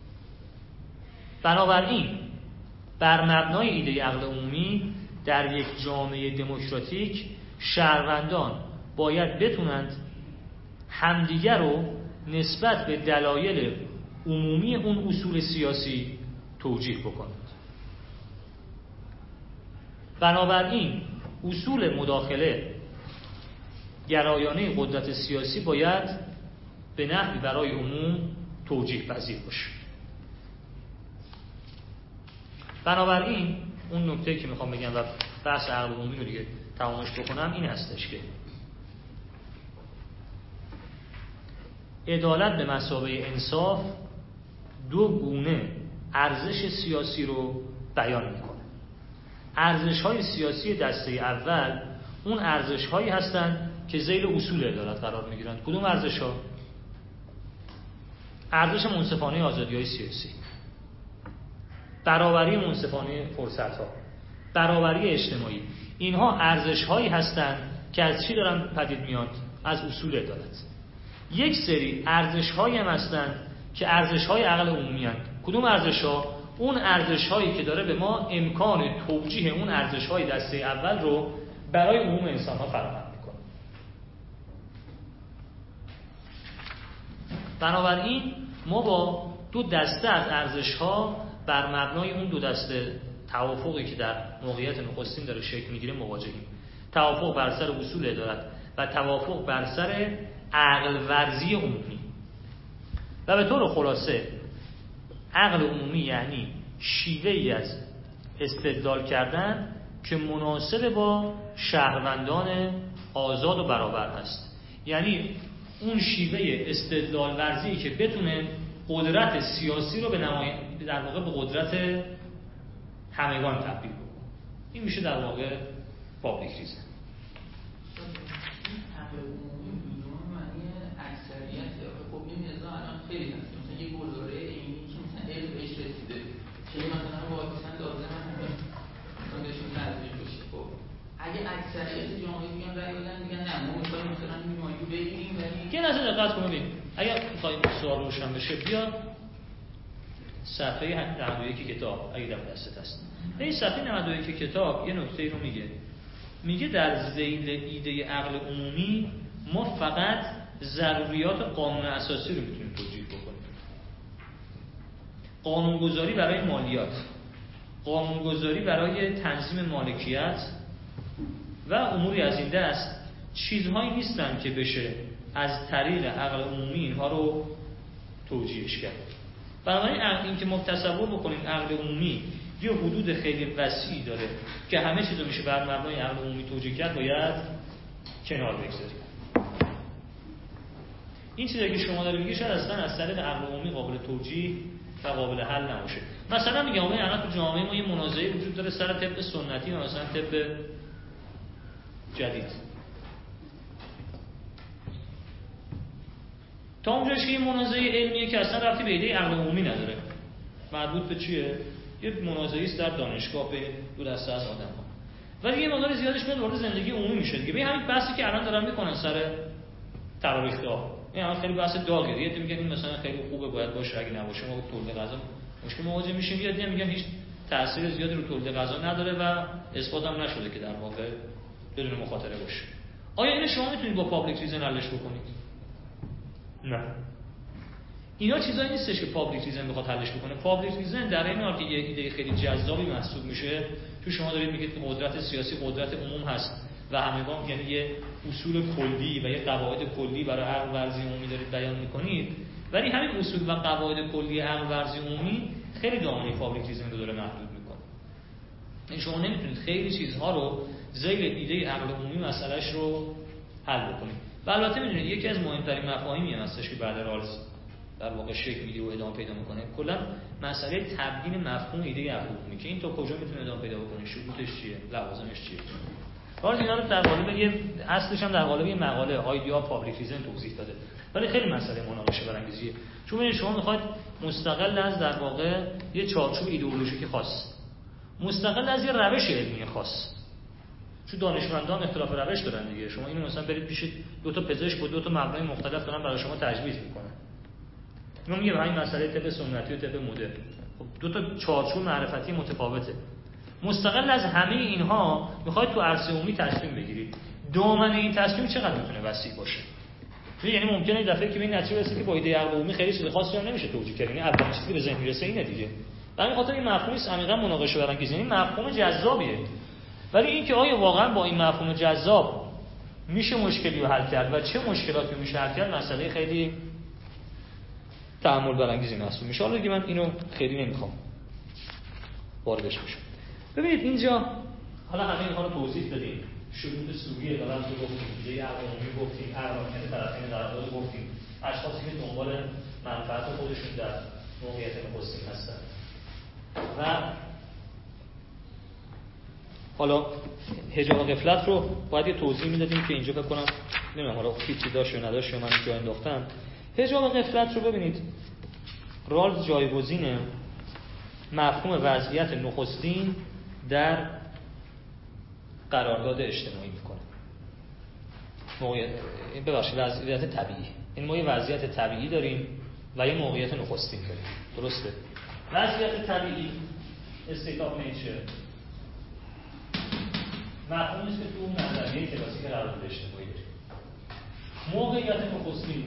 بنابراین بر مبنای ایده عقل عمومی در یک جامعه دموکراتیک شهروندان باید بتونند همدیگر رو نسبت به دلایل عمومی اون اصول سیاسی توجیه بکنند. بنابراین اصول مداخله گرایانه قدرت سیاسی باید به نحوی برای عموم توجیه پذیر باشه. بنابراین اون نکته که میخوام بگم و بحث عقل عمومی رو دیگه تمامش بکنم این هستش که عدالت به مثابه انصاف دو گونه ارزش سیاسی رو بیان میکنه. ارزش‌های سیاسی دسته اول اون ارزش‌هایی هستند که ذیل اصول عدالت قرار میگیرند. کدوم ارزش‌ها؟ ارزش منصفانه آزادی‌های سیاسی، برابری منصفانه فرصت‌ها، برابری اجتماعی. اینها ارزش‌هایی هستند که از چی دارن پدید میاد؟ از اصول عدالت. یک سری ارزش‌هایی هم هستند که ارزش‌های عقل عمومی هستند. کدوم ارزش‌ها؟ اون ارزش‌هایی که داره به ما امکان توجیه اون ارزش‌های دسته اول رو برای عموم انسان‌ها فراهم می‌کنه. بنابراین ما با دو دسته از ارزش‌ها بر مبنای اون دو دسته توافقی که در موقعیت نخستین داره شکل می‌گیره مواجهیم. توافق بر سر اصول عدالت و توافق بر سر عقل ورزی عمومی. و به طور خلاصه عقل عمومی یعنی شیوه‌ای از استدلال کردن که مناسب با شهروندان آزاد و برابر هست. یعنی اون شیوه استدلال ورزی که بتونه قدرت سیاسی رو به در واقع به قدرت همگان تبدیل کنه. این میشه در واقع پابلیک ریزن. خب این نظام الان خیلی هست، مثلا یه گزاره اینی که مثلا علم بهش رسیده که مثلا واقعا لازم مثلا بهشون تدریج بشه. خب اگه اکثریت جامعه بیان رأی بدن میگن نه ما میخوایم مثلا این مایو بگیریم، ولی یه لحظه دقت کن ببین اگر می‌خوایم سوال روشن بشه بیا صفحه 91 کتاب اگه در دستت هست. این صفحه 91 کتاب یه نکته رو میگه در ذیل ایده عقل عمومی ما فقط ضروریات قانون اساسی رو میتونیم توجیه بکنیم. قانونگذاری برای مالیات، قانونگذاری برای تنظیم مالکیت و اموری از این دست چیزهایی نیستن که بشه از طریق عقل عمومی اینها رو توجیهش کرد. بنابراین این که ما تصور بکنیم عقل عمومی یه حدود خیلی وسیعی داره که همه چیز رو میشه بر مبنای عقل عمومی توجیه کرد، باید کنار بگذاریم. این چیزی که شما دارید میگید شاید اصلا از طریق عقل عمومی قابل توجیه و قابل حل نباشه. مثلا میگم الان تو جامعه ما یه منازعه وجود داره سر طب سنتی و مثلا طب جدید. تا اونجاش که یه منازعه علمیه که اصلا ربطی به ایده عقل عمومی نداره. مربوط به چیه؟ یه منازعه است در دانشگاه به دو دسته از آدم‌ها. ولی یه مقدار زیادش میاد وارد زندگی عمومی میشه دیگه. ببین همین بحثی که الان دارن میکنن سر تراریخ‌ها. این الان خیلی بحث داغیه. یه میگن این مثلا خیلی خوبه باید باشه، اگه نباشه ما تولید غذا مشکل مواجه میشیم. یه میگن هیچ تأثیر زیادی رو تولید غذا نداره و اثبات هم نشده که در واقع بدون مخاطره باشه. آیا اینو شما میتونید با پابلیک ریزن حلش بکنید؟ نه. اینا چیزایی نیستش که پابلیک ریزن بخواد حلش بکنه. پابلیک ریزن در این حال که یه ایده خیلی جذابی محسوب میشه، تو شما دارید میگید قدرت سیاسی قدرت عموم هست و همگان، یعنی یه اصول کلی و یه قواعد کلی برای عقل ورزی عمومی دارید بیان میکنید، ولی همین اصول و قواعد کلی عقل ورزی عمومی خیلی دامنه پابلیک ریزن رو داره محدود میکنه. این شما نمیتونید خیلی چیزها رو ذیل ایده عقل عمومی مسئلهش رو حل بکنید. و البته میدونید یکی از مهمترین مفاهیمی هستش که بعد رالز در واقع شکل میگیره و ادامه پیدا میکنه، کلا مسئله تبیین مفهوم ایده عقل عمومی که این تا کجا میتونه ادامه پیدا بکنه، شروطش چیه، لوازمش چیه. رالز اینا رو در قالب یه اصلش هم در قالب یه مقاله آیدیا پابلیک ریزن توضیح داده، ولی خیلی مسئله مناقشه برانگیزیه. چون ببینید شما میخواید مستقل از در واقع یه چارچوب ایدئولوژیکی خاص، مستقل از یه روش علمی خاص، چون دانشمندان اختلاف روش دارن دیگه. شما اینو مثلا برید پیش دو تا پزشک با دو تا مبنای مختلف دارن برای شما تجویز میکنن. ما میگیم همین مسئله طب سنتی و طب مدرن، خب دو تا چارچوب معرفتی متفاوته. مستقل از همه اینها میخواید تو عرصه عمومی تصمیم بگیرید. دامنه این تصمیم چقدر میتونه وسیع باشه؟ یعنی ممکنه این دفعه که به این نتیجه برسید که با ایده عقل عمومی خیلی چیز خاصی هم نمیشه توجیه کرد. یعنی اولین چیزی که به ذهن میرسه اینه دیگه. به همین خاطر این مفهومی عمیقا مناقشه برانگیزه. این مفهوم جذابیه. ولی اینکه آیا واقعا با این مفهوم جذاب میشه مشکلی رو حل کرد و چه مشکلاتی میشه حل کرد، مسئله خیلی تأمل برانگیزی محسوب میشه. حالا دیگه من اینو خیلی نمیخوام واردش بشم. ببینید اینجا حالا همه اینها رو توضیح دادیم. شروط سوریه دارن رو گفتیم، ایده عقل عمومی گفتیم، اراکین طرفین قرارداد گفتیم، اشخاصی که دنبال منفعت خودشون در موقعیت نخستین هستن. و حالا حجاب و غفلت رو باید یه توضیح میدادیم که اینجا فکر کنم نمیدونم حالا هیچی داشت یا نداشت یا من جا انداختم. حجاب و غفلت رو ببینید رالز جایگزین مفهوم وضعیت نخستین در قرارداد اجتماعی میکنه. ببخشید وضعیت طبیعی. این ما یه وضعیت طبیعی داریم و یه موقعیت نخستین داریم. درسته؟ وضعیت طبیعی state of nature مفهومی است که تو نظریه کلاسیک قرارداد اجتماعی داریم. موقعیت نخستین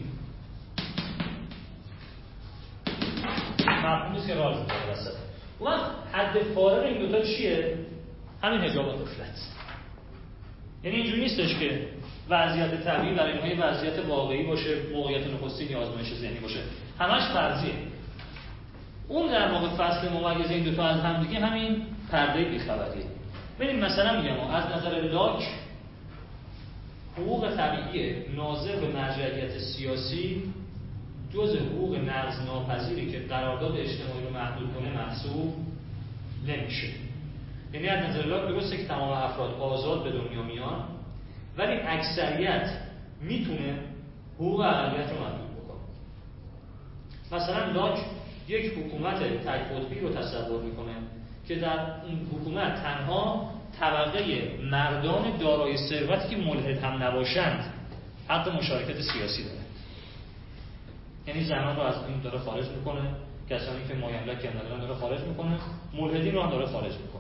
مفهومی است که رالز می‌کنه وسط. و حد فارق این دو تا چیه؟ همین حجاب و غفلت. یعنی اینجوری نیستش که وضعیت طبیعی برای اینها یه وضعیت واقعی باشه، موقعیت نخستین یا آزمایش ذهنی باشه. همش فرضیه. اون در واقع فصل ممیز این دو تا از هم دیگه همین پرده بی‌خبریه. ببین مثلا میگم از نظر لاک حقوق طبیعی ناظر به مرجعیت سیاسی جز حقوق نقض ناپذیری که قرارداد اجتماعی رو محدود کنه محسوب نمیشه. یعنی از نظر لاک درسته که تمام افراد آزاد به دنیا میان، ولی اکثریت میتونه حقوق اقلیت رو محدود بکنه. مثلا لاک یک حکومت تک قطبی رو تصور میکنه که در اون حکومت تنها طبقه مردان دارای ثروتی که ملحد هم نباشند حق مشارکت سیاسی داره. یعنی زنان رو از این داره خارج میکنه، کسانی که مایملک هم ندارن داره خارج میکنه، ملحدین رو هم داره خارج میکنه.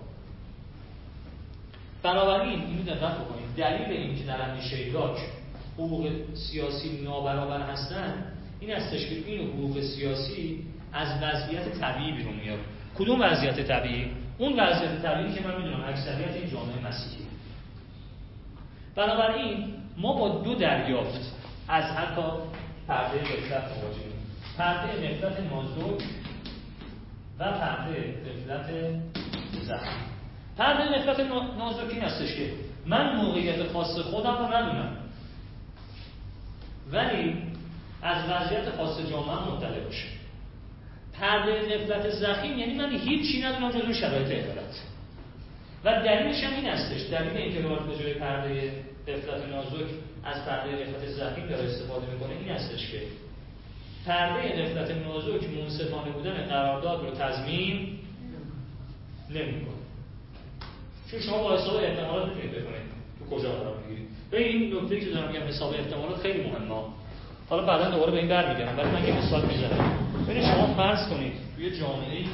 بنابراین اینو دقت بکنید، دلیل این که در اندیشه لاک حقوق سیاسی نابرابر هستن این هستش که این حقوق سیاسی از وضعیت طبیعی بیرون میاد. کدوم وضعیت طبیعی؟ اون وضعیت طبیعی که من میدونم اکثریت این جامعه مسیحیه. بنابراین ما با دو دریافت از حتی پرده غفلت مواجهیم: پرده غفلت نازک و پرده غفلت زخمی. پرده غفلت نازک این هستش که من موقعیت خاص خودم رو ندونم، ولی از وضعیت خاص جامعه مطلع باشم. پرده غفلت ضخیم یعنی من هیچی ندونم جز اون شرایط عدالت. و دلیلش هم این هستش، دلیل اینکه راه به جای پرده غفلت نازک از پرده غفلت ضخیم داره استفاده میکنه این هستش که پرده غفلت نازک منصفانه بودن قرارداد رو تضمین نمیکنه. چون شما با حساب احتمالات میتونید بکنید تو کجا قرار میگیرید. این نکته‌ای که دارم میگم حساب احتمالات خیلی مهمه. حالا بعدا دوباره به این برمیگردم، ولی من یه مثال میزنم. ببینید شما فرض کنید توی جامعه‌ای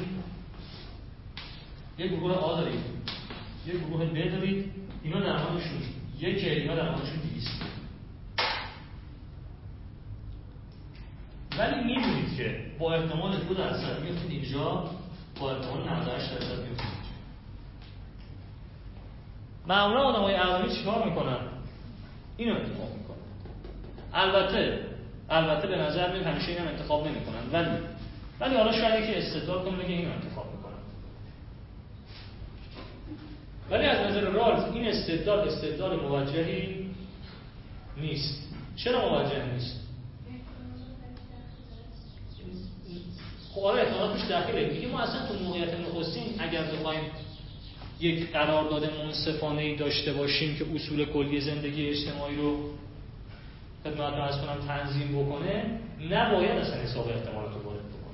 یک گروه آ دارید، یک گروه ب دارید، اینا درآمدشون یکه، اینا درآمدشون 200. ولی میدونید که با احتمال 2% میفتید اینجا، با احتمال 98% میفتید. معمولا آدمای عقلانی چیکار میکنن؟ اینو انتخاب میکنن. البته به نظر میاد همیشه اینم انتخاب نمیکنن، ولی حالا شاید یکی استدلال کنه بگه اینو انتخاب میکنن. ولی از نظر رالف این استدلال موجهی نیست. چرا موجه نیست؟ خب آره احتمالات توش داخله. میگه ما اصلا تو موقعیت نخستین اگر بخوایم یک قرارداد منصفانه‌ای داشته باشیم که اصول کلی زندگی اجتماعی رو خدمت عرض کنم تنظیم بکنه، نباید اصلا حساب احتمالات رو وارد بکنه.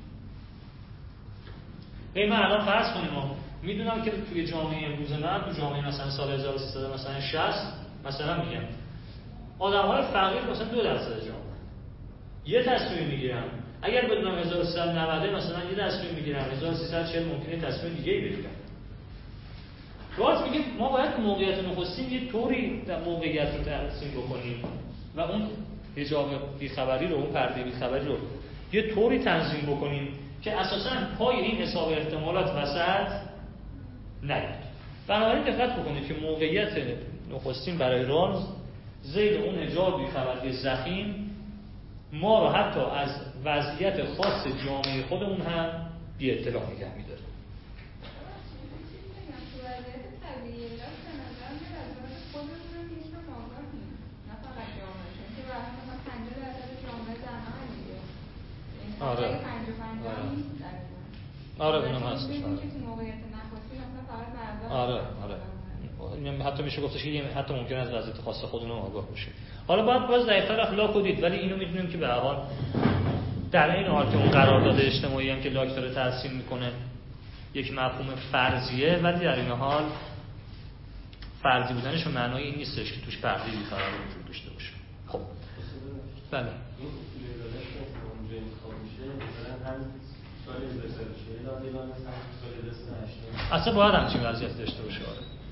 من الان فرض کنیم ما میدونم که توی جامعه امروز من، تو جامعه مثلا سال 1300 مثلا 60 مثلا میگم آدم‌های فقیر مثلا 2% جامعه یه تصمیم میگیرن. اگر بدونم 1390 مثلا یه تصمیم میگیرن، 1340 ممکنه تصمیم دیگه‌ای بگیرن. راست میگه ما باید تو موقعیت نخستین یه طوری در موقعیت رو ترسیم بکنیم و اون حجاب بیخبری رو، اون پرده بیخبری رو یه طوری تنظیم بکنیم که اساساً پای این حساب احتمالات وسط نیاد. بنابراین دقت بکنید که موقعیت نخستین برای رالز زیر اون حجاب بیخبری ضخیم ما رو حتی از وضعیت خاص جامعه خودمون هم بی اطلاع نگه می‌داره. آره اونم هستش. آره حتی میشه گفتش که حتی ممکن از وضعیت خاص خودمون آگاه باشیم. حالا باز ضعیف‌تر اخلاق رو دید، ولی اینو میدونیم که به هر حال در این حال که اون قرارداد اجتماعی هم که لاک داره ترسیم میکنه یک مفهوم فرضیه، ولی در این حال فرضی بودنش به معنای این نیستش که توش پرده‌ای بی‌خبر وجود داشته باشه. خب بله این اصول عدالت که اونجا انتخاب میشه مثلا هم سال 2040 عادلانه است، هم سال 2080 اصلا باید همچین وضعیت داشته باشه.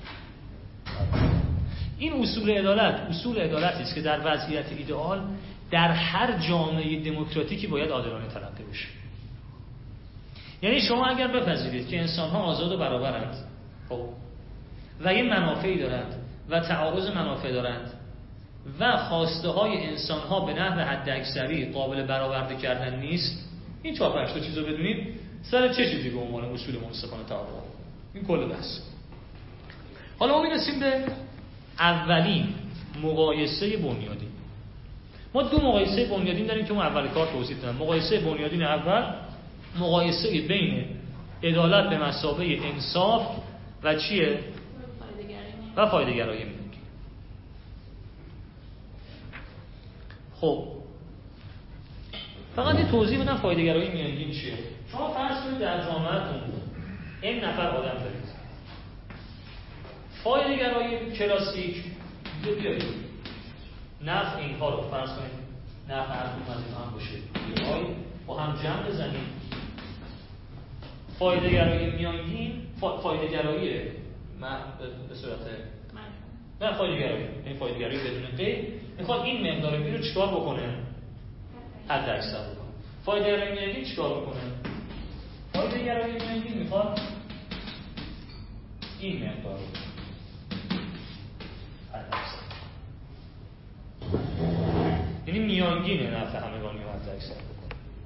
این اصول عدالتی است که در وضعیت ایدئال در هر جامعه دموکراتیکی باید عادلانه تلقی بشه. یعنی شما اگر بپذیرید که انسان‌ها آزاد و برابرند، خب و یه منافعی دارند و تعارض منافع دارند و خواسته های انسان ها به نحو حداکثری قابل برآورده کردن نیست، این 4-5 تا چیزو بدونید سر چه چیزی به عنوان اصول منصفانه تعامل. این کل بحث. حالا ما میرسیم به اولین مقایسه بنیادین. ما دو مقایسه بنیادین داریم که اون اول کار توضیح دادم. مقایسه بنیادین اول مقایسه بین عدالت به مثابه انصاف و چیه؟ و فایده گرایی میانگین. خب فقط یه توضیح بدم فایده گرایی میانگین چیه. شما فرض کنید در جامعهتون این نفر آدم دارید. فایده گرایی کلاسیک بیایید نفع اینها رو فرض کنید، نفع هر کدوم از اینها هم باشه با هم جمع بزنید. فایده گرایی میانگین فایده گرایی به صورت نه فایده گرایی، این فایده گرایی بدون قید میخواد این مقدار بی رو چیکار بکنه؟ حد اکثر بکنه. فایده گرایی میانگین چیکار بکنه؟ فایده گرایی میانگین میخواد این مقدار رو حد اکثر، یعنی میانگین نفع همگانی رو حد اکثر بکنه.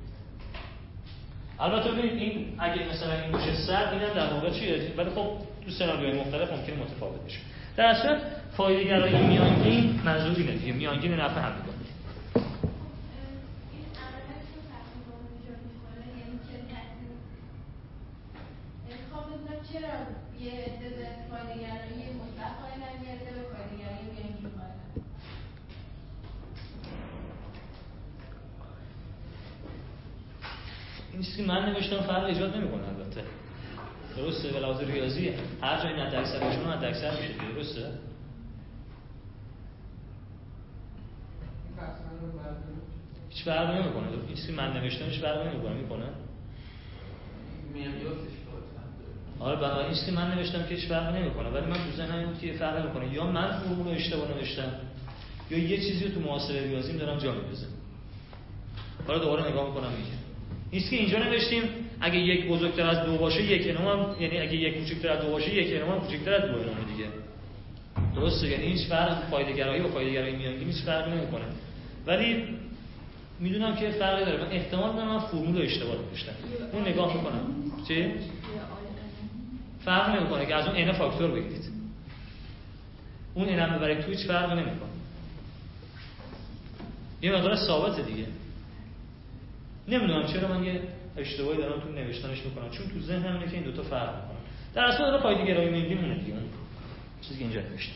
البته ببینید این اگه مثلا این باشه 100 اینم در واقع چیه، ولی خب تو سناریوهای مختلف ممکنه متفاوت بشه. در اصل فایده گرایی میانگین منظور اینه دیگه، میانگین نفع همگانی. چرا یه عده به فایده گرایی مطلق قائلن، یه عده به فایده گرایی میانگین قائلن؟ این چیزی که من نوشتم فرق ایجاد نمی‌کنه البته. درسته؟ به لحاظ ریاضی هر جایی حد اکثر باشه اون حد اکثر میشه دیگه. درسته؟ هیچ فرقی نمی‌کنه. این چیزی من نوشتم هیچ فرقی نمی‌کنه. می‌کنه؟ آره برای این چیزی من نوشتم که هیچ فرقی نمی‌کنه، ولی من تو ذهنم بود که فرق می‌کنه. یا من فرمول رو اشتباه نوشتم یا یه چیزی رو تو محاسبه ریاضیم دارم جا می‌ندازم. حالا دوباره نگاه می‌کنم میگم. این که اینجا نوشتیم اگه یک بزرگتر از دو باشه یک انوم، یعنی اگه یک کوچکتر از دو باشه یک انوم کوچکتر از دو انوم دیگه. درسته؟ یعنی هیچ فرق فایده گرایی و فایده گرایی میانگین هیچ فرقی نمی‌کنه. ولی میدونم که فرقی داره. من احتمال دارم من فرمول رو اشتباه نوشتم. اون نگاه می‌کنم. چی؟ فرق نمی‌کنه که از اون n فاکتور بگیرید. اون n هم ببرید تو هیچ فرقی نمی‌کنه. یه مقدار ثابته دیگه. نمیدونم چرا من یه اشتباهی دارم تو نوشتنش میکنم، چون تو ذهنم اینه که این دوتا فرق میکنن. در اصل داره فایده گرایی میانگین اونه دیگه، اون چیزی که اینجا نوشتم.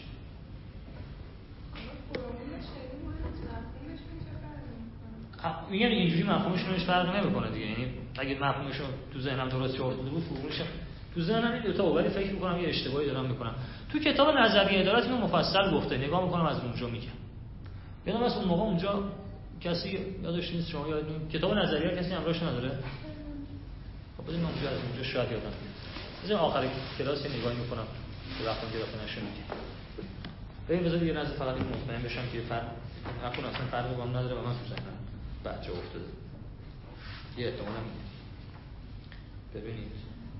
میگم اینجوری مفهومشون هیچ فرق نمیکنه دیگه. یعنی اگه مفهومشون تو ذهنم درست جا افتاده بود فرمولش تو ذهنم این دوتا، ولی فکر میکنم یه اشتباهی دارم میکنم. تو کتاب نظریه عدالت اینو مفصل گفته، نگاه میکنم از اونجا میگم. یادم از اون موقع اونجا کسی یادش نیست، شما یاد نیست کتاب نظریه کسی همراهش نداره؟ خب بذاریم من اونجا از اونجا شاید یادم بیاد. بذاریم آخر کلاس یه نگاهی میکنم که وقتی گرفته نشه میگم. ببین بذار یه لحظه فقط مطمئن بشم که فرق نکنه اصلا فرقی با هم نداره و من تو ذهنم بعد جا افتاده. یه احتمالاً ببینید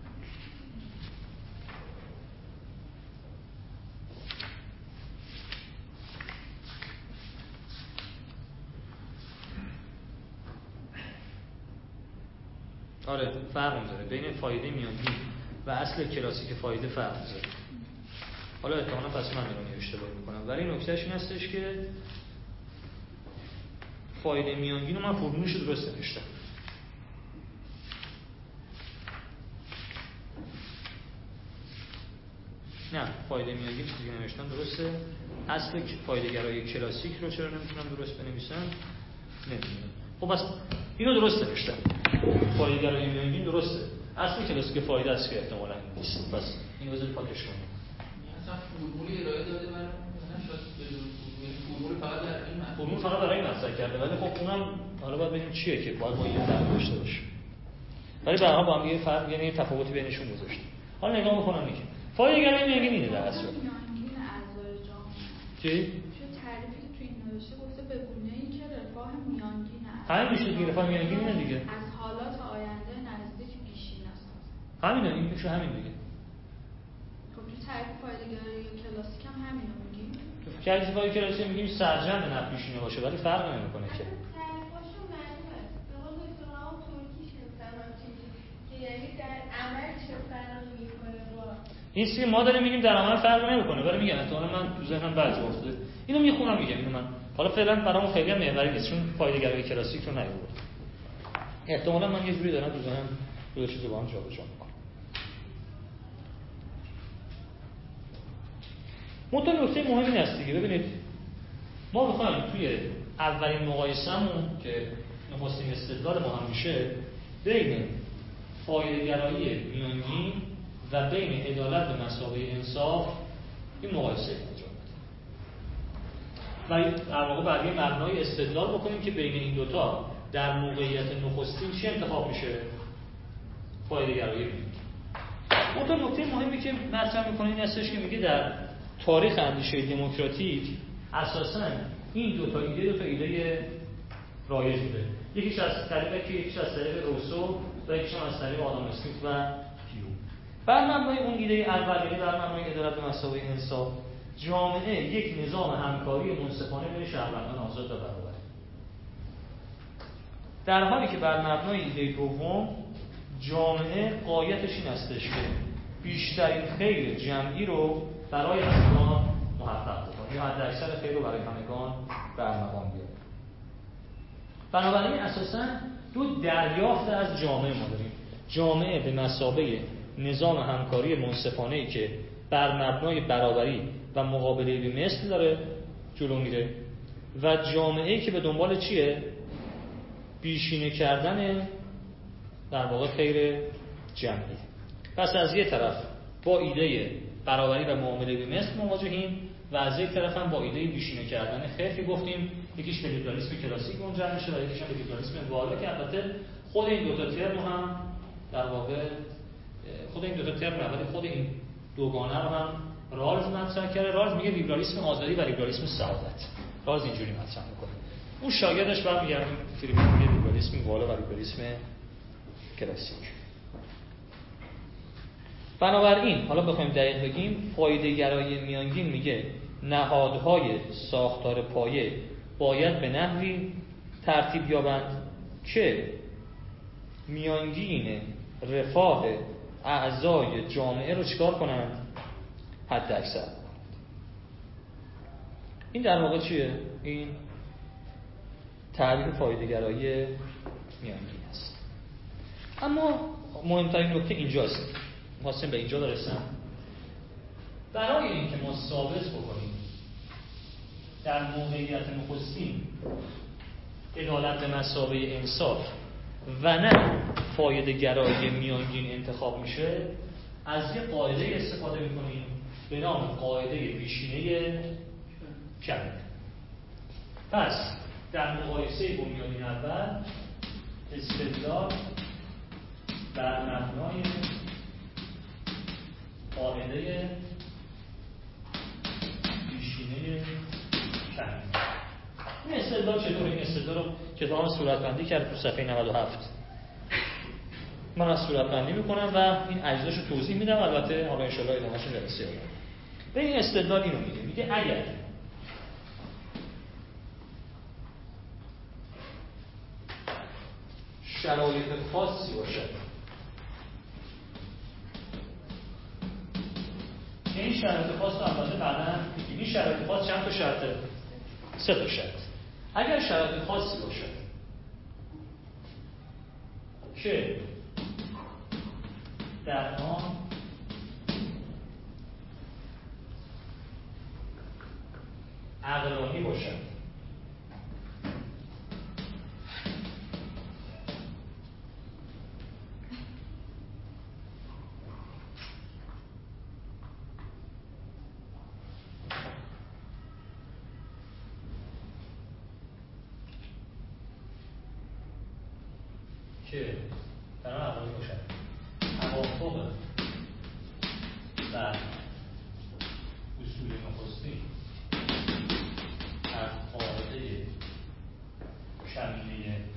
آره فرق میذاره بین فایده میانگین و اصل کلاسیک فایده فرق میذاره. حالا احتمالاً پس من رو اشتباه میکنم، ولی نکتهش این هستش که فایده میانگین رو من فرمولش رو درست نوشتم. نه فایده میانگین چیزی که نوشتم درسته، اصل فایده گرایی کلاسیک رو چرا نمیتونم درست بنویسم؟ نمیدونم. خب بس اینو درست نوشتم، فایده گرایی میانگین درسته، اصل کلاسیک فایده است که احتمالاً نیست. پس اینو بذار پاکش کنیم. اصلا فرمولی ارائه داده برام فرمول فقط در این مطلب، فرمول فقط برای این مطلب کرده، ولی خب اونم حالا باید ببینیم چیه که باید با این فرق داشته باشه. ولی به هر حال با هم یه فرق، یعنی تفاوتی بینشون گذاشته. حالا نگاه می‌کنم میگه فایده گرایی میانگین اینه در اصل. میانگین اعضای جامعه. چی؟ چه تعریفی که تو این نوشته گفته به گونه‌ای که رفاه میانگین است. همین میشه دیگه، رفاه میانگین اینه دیگه. از حالات آینده نزدیک پیشین است. همینه، این میشه همین دیگه. خب تو تعریف فایده گرایی کلاسیک هم همینو میگیم. که از فایده کلاسیک میگیم سرجم نه پیشینه باشه، ولی فرق نمیکنه که. تعریفاشو معلومه. به قول دکترها ترکیش هستن چیزی که یعنی در عمل چه فرقی میکنه با این چیزی ما داریم میگیم در عمل فرق نمیکنه، ولی میگم احتمالاً من تو ذهنم بعضی افتاده. اینو میخونم میگم اینو من حالا فعلا برامون خیلی هم محوری نیست چون فایده‌گرایی کلاسیک رو نیاورد. احتمالاً من یه جوری دارم تو ذهنم دو چیز با هم جابجا میکنم. منتها نکته مهمی این است دیگه، ببینید ما بخوایم توی اولین مقایسه‌مون که نخستین استدلال ما هم میشه بین فایده‌گرایی میانگین و بین عدالت به مثابه انصاف این مقایسه انجام بدیم و در واقع بر یه مبنای استدلال بکنیم که بین این دوتا در موقعیت نخستین چی انتخاب میشه؟ فایده‌گرایی میانگین. منتها نکته مهمی که مطرح میکنه این هستش که میگه در تاریخ اندیشه دموکراتیک اساساً این دو تا ایده رایج بوده. یکیش از طریق روسو و یکیش از طریق آدام اسمیت و هیوم. بر مبنای اون ایده اول، یعنی بر مبنای عدالت به مثابه انصاف، جامعه یک نظام همکاری منصفانه بین شهروندان آزاد و برابر. در حالی که بر مبنای ایده دوم، جامعه غایتش این هستش که بیشترین خیر جمعی رو برای همگان محقق بکنه یا حداکثر خیر رو برای همگان برمقام بیاره. بنابراین اساساً دو دریافت از جامعه ما داریم. جامعه به مثابه نظام همکاری منصفانه‌ای که بر مبنای برابری و مقابله به مثل داره جلو میره و جامعه‌ای که به دنبال چیه؟ بیشینه کردن در واقع خیر جمعی. پس از یه طرف با ایده برابری و معامله به مثل مواجهیم و از یک طرف هم با ایده بیشینه کردن خیر که گفتیم یکیش به لیبرالیسم کلاسیک منجر میشه و یکیش هم به لیبرالیسم والا که البته خود این دو تا ترم هم در واقع خود این دوگانه رو هم رالز مطرح کرده. رالز میگه لیبرالیسم آزادی و لیبرالیسم سعادت. رالز اینجوری مطرح میکنه. اون شاگردش برمیگرده فریدمن میگه لیبرالیسم والا و لیبرالیسم کلاسیک. بنابراین حالا بخوایم دقیق بگیم فایده‌گرایی میانگین میگه نهادهای ساختار پایه باید به نحوی ترتیب یابند که میانگین رفاه اعضای جامعه رو چیکار کنند؟ حد اکثر کنند. این در واقع چیه؟ این تعریف فایده‌گرایی میانگین است. اما مهمترین نکته اینجاست. خواستیم به اینجا برسم. برای اینکه ما ثابت بکنیم در موقعیت نخستین عدالت به مثابه انصاف و نه فایده‌گرایی میانگین انتخاب میشه، از یه قاعده استفاده میکنیم به نام قاعده بیشینه کمی. پس در مقایسه بنیادین اول استدلال بر مبنای قاعده بیشینه کمی. این استدلال چطور؟ این استدلال رو کتاب صورتبندی کرده تو صفحه 97. من از صورتبندی میکنم و این اجزاشو توضیح میدم. البته حالا ان شاء الله ادامه‌اش جلسه آینده. به این استدلال اینو میگه اگر شرایط خاصی باشه، این شرایط خاص رو البته بعداً میگیم. این شرایط خاص چند تا شرطه؟ 3 تا شرط. اگر شرایط خاصی باشه که در آن عقلانی باشد که در آن عقلانی باشد توافق در اصول نخستی از قاعده کمینه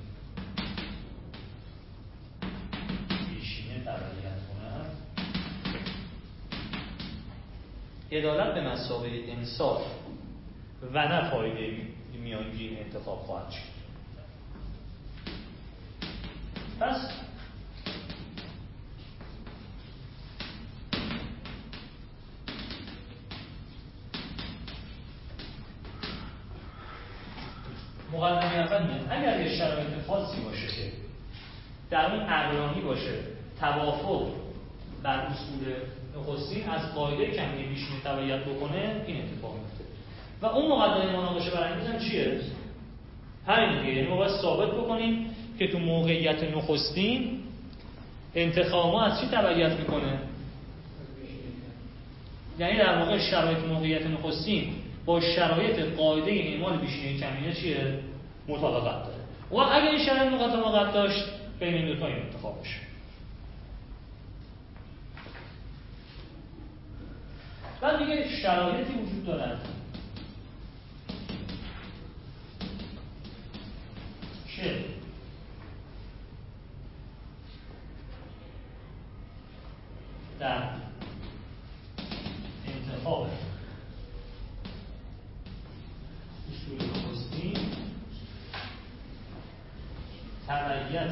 بیشینه تبعیت کند، عدالت به مثابه انصاف و نه فایده میانگین انتخاب خواهد شد. پس مقدمه اول میاد اگر یه شرایط خاصی باشه که در اون عقلانی باشه توافق بر اصول نخستین از قاعده کمی بیشینه تبعیت بکنه، این اتفاق میفته و اون مقدمه مناقشه برانگیزم چیه؟ همین دیگه. یعنی ما باید ثابت بکنیم که تو موقعیت نخستین انتخاب ما از چی تبعیت میکنه؟ یعنی در واقع شرایط موقعیت نخستین با شرایط قاعده اعمال بیشینه کمینه چیه؟ مطابقت داره. و اگر این شرایط مطابقت داشت بین این دو تا این انتخاب بشه. بعد دیگه شرایطی وجود دارد که در انتخاب اصول نخستین تبعیت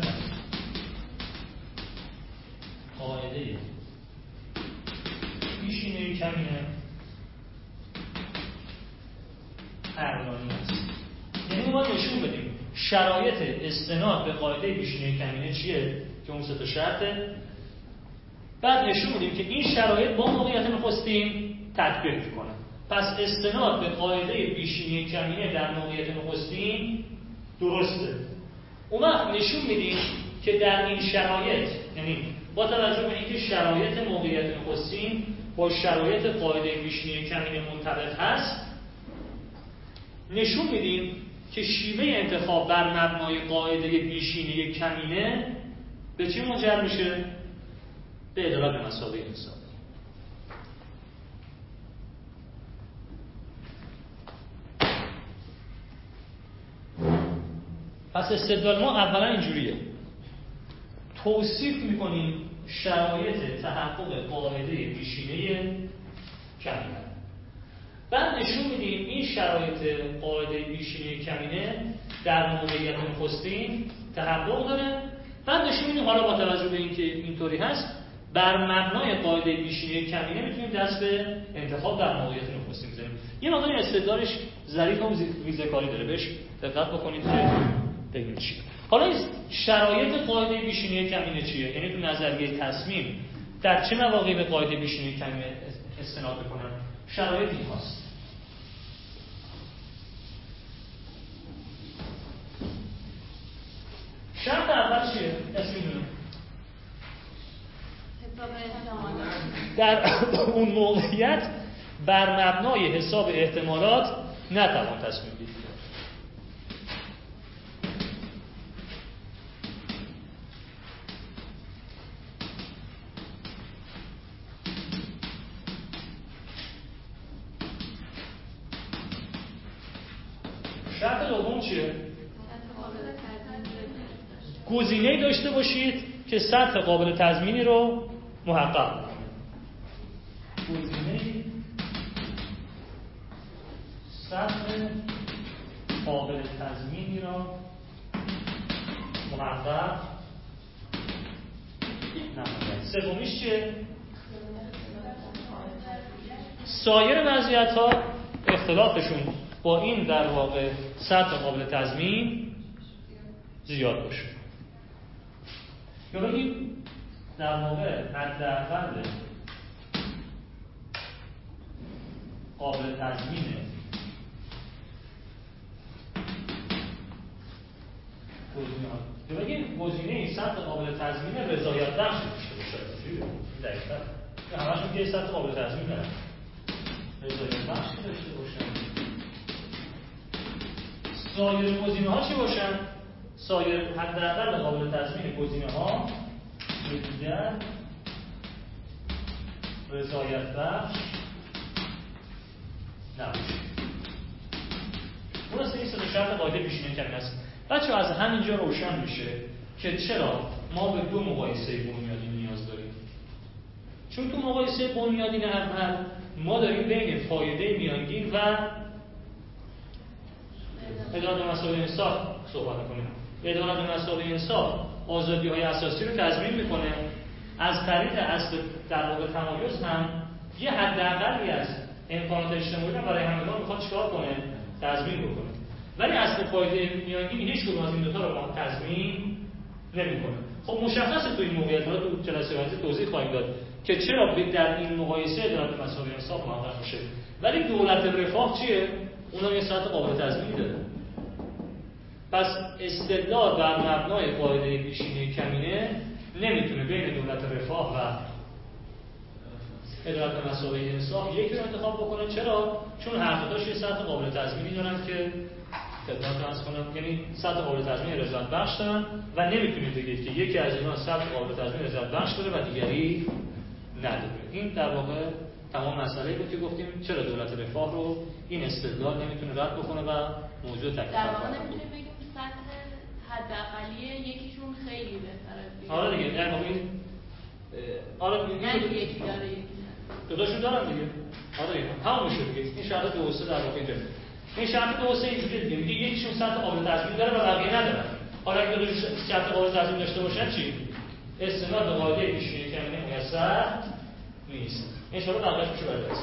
قاعده بیشینه کمینه عقلانی است. یعنی ما نشون بدیم شرایط استناد به قاعده بیشینه کمینه چیه که اون سه تا شرطه، بعد نشون بدیم که این شرایط با موقعیت نخستین تطبیق میکنه. پس استناد به قاعده بیشینه کمینه در موقعیت نخستین درسته. اون وقت نشون میدیم که در این شرایط، یعنی با توجه به اینکه شرایط موقعیت نخستین با شرایط قاعده بیشینه کمینه منطبق هست، نشون میدیم که شیوه انتخاب بر مبنای قاعده بیشینه کمینه به چی منجر میشه؟ به عدالت به مساوی انصاف. پس استدلال ما اولا اینجوریه، توصیف میکنیم شرایط تحقق قاعده بیشینه کمینه، بعد نشون میدیم این شرایط قاعده بیشینه کمینه در موقعیت نخستین تحقق داره، بعد نشون میدیم حالا با توجه به اینکه اینطوری هست بر مبنای قاعده بیشینه کمینه میتونیم دست به انتخاب در موقعیت نخستین بزنیم. یه مقدار استدلالش ظریف و ریزه‌کاری داره، بهش دقت بکنید که ببینید چیه. حالا این شرایط قاعده بیشینه کمینه چیه؟ یعنی تو نظریه تصمیم در چه مواقعی به قاعده بیشینه کمینه استناد بکنن؟ شرایط این هاست. شرط اول چیه؟ اسم میدونم در اون موقعیت بر مبنای حساب احتمالات نتوان تصمیم گیری کرد. شرط دوم چیه؟ گزینه‌ای داشته باشید که سطح قابل تضمینی رو محقق کنه. گزینه‌ای سطح قابل تضمینی رو محقق نماید. سومیش چیه؟ سایر وضعیت‌ها اختلافشون با این در واقع سطح قابل تضمین زیاد باشه. یا بگیم در واقع حداقل قابل تضمینه گزینه‌ها، یا بگیم گزینه سطح قابل تضمین رضایت بخش داشته باشه. دقیقاً که همشون که سطح قابل تضمین دارن، رضایت بخش داشته باشن. سایر گزینه‌ها چی باشن؟ سایر حداقل قابل تضمین گزینه‌ها دیگر رضایت بخش نباشه. درسته این سه شرط قاعده بیشینه کمینه است. بچه‌ها از همینجا روشن میشه که چرا ما به دو مقایسه بنیادین نیاز داریم. چون تو مقایسه بنیادین اول ما داریم بین فایده میانگین و عدالت و مساوی انصاف صحبت می‌کنیم. عدالت و مساوی انصاف آزادی‌های اساسی رو تضمین می‌کنه، از طریق اصل در واقع تمایز هم یه حداقلی از امکانات اجتماعی رو برای همگان می‌خواد چیکار کنه؟ تضمین بکنه. ولی اصل فایده میانگین هیچ کدوم از این دو تا رو با هم تضمین نمی‌کنه. خب مشخصه تو این موقعیت ها تو جلسه بعدی توضیح خواهیم داد که چرا در این مقایسه عدالت مساوی انصاف محقق میشه. ولی دولت رفاه چیه؟ اونم یه سطح قابل تضمینی داره. پس استدلال بر مبنای قاعده پیشینه کمینه نمیتونه بین دولت رفاه و عدالت مساوی انصاف یک رو انتخاب بکنه. چرا؟ چون هر دو تاش یه سطح قابل تضمینی دارن که خدمت عرض کنم، یعنی سطح قابل تضمین رضایت بخش دارن و نمیتونید بگید که یکی از اینا سطح قابل تضمین رضایت بخش داره و دیگری نداره. این در واقع تمام مسئله بود که گفتیم چرا دولت رفاه رو این استدلال نمیتونه رد بکنه و موضوع تکلیف در واقع نمیتونیم بگیم سطح حداقلی یکیشون خیلی بهتره. آره دیگه در واقع آره نه یکی داره یکی دوتاشون دارن دیگه. آره دیگه همون میشه دیگه. این شرط 2 و 3 در واقع اینجا. این شرط 2 و 3 اینجوریه دیگه. میگه یکیشون سطح قابل تضمین داره و بقیه ندارن. حالا اگه دو شرط قابل تضمین داشته باشن چی؟ استناد به قاعده پیشینه کمینه میسر نیست. ان شاء الله بقیه‌اش میشه بررسی.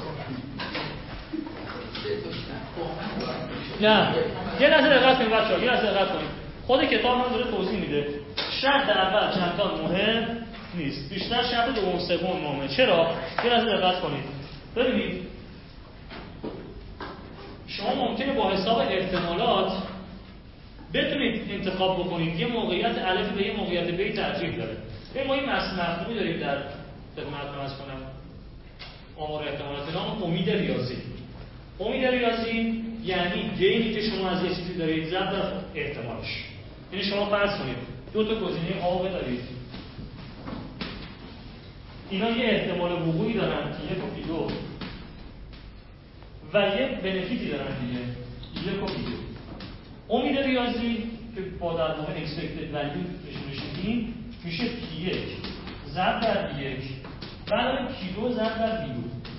نه یه لحظه دقت کنید بچه‌ها، یه لحظه دقت کنید. خود کتاب هم داره توضیح میده. شرط اول چندان مهم نیست. بیشتر شرط دوم سوم مهمه. چرا؟ یه لحظه دقت کنید. ببینید شما ممکنه با حساب احتمالات بتونید انتخاب بکنید یه موقعیت الف به یه موقعیت ب ترجیح داره. ما این مفهومی داریم در خدمتتون عرض کنم آمار احتمالات نام امید ریاضی. امید ریاضی یعنی گینی که شما از یه چیزی دارید ضرب در احتمالش. یعنی شما فرض کنید دو تا گزینه A دارید. اینا یه احتمال وقوعی دارن که 1 و 2 و یه بنفیتی دارن دیگه 1 و 2. امید ریاضی که با در واقع expected value نشون میشه P1 ضرب در B1 علاوه P2 ضرب در B2.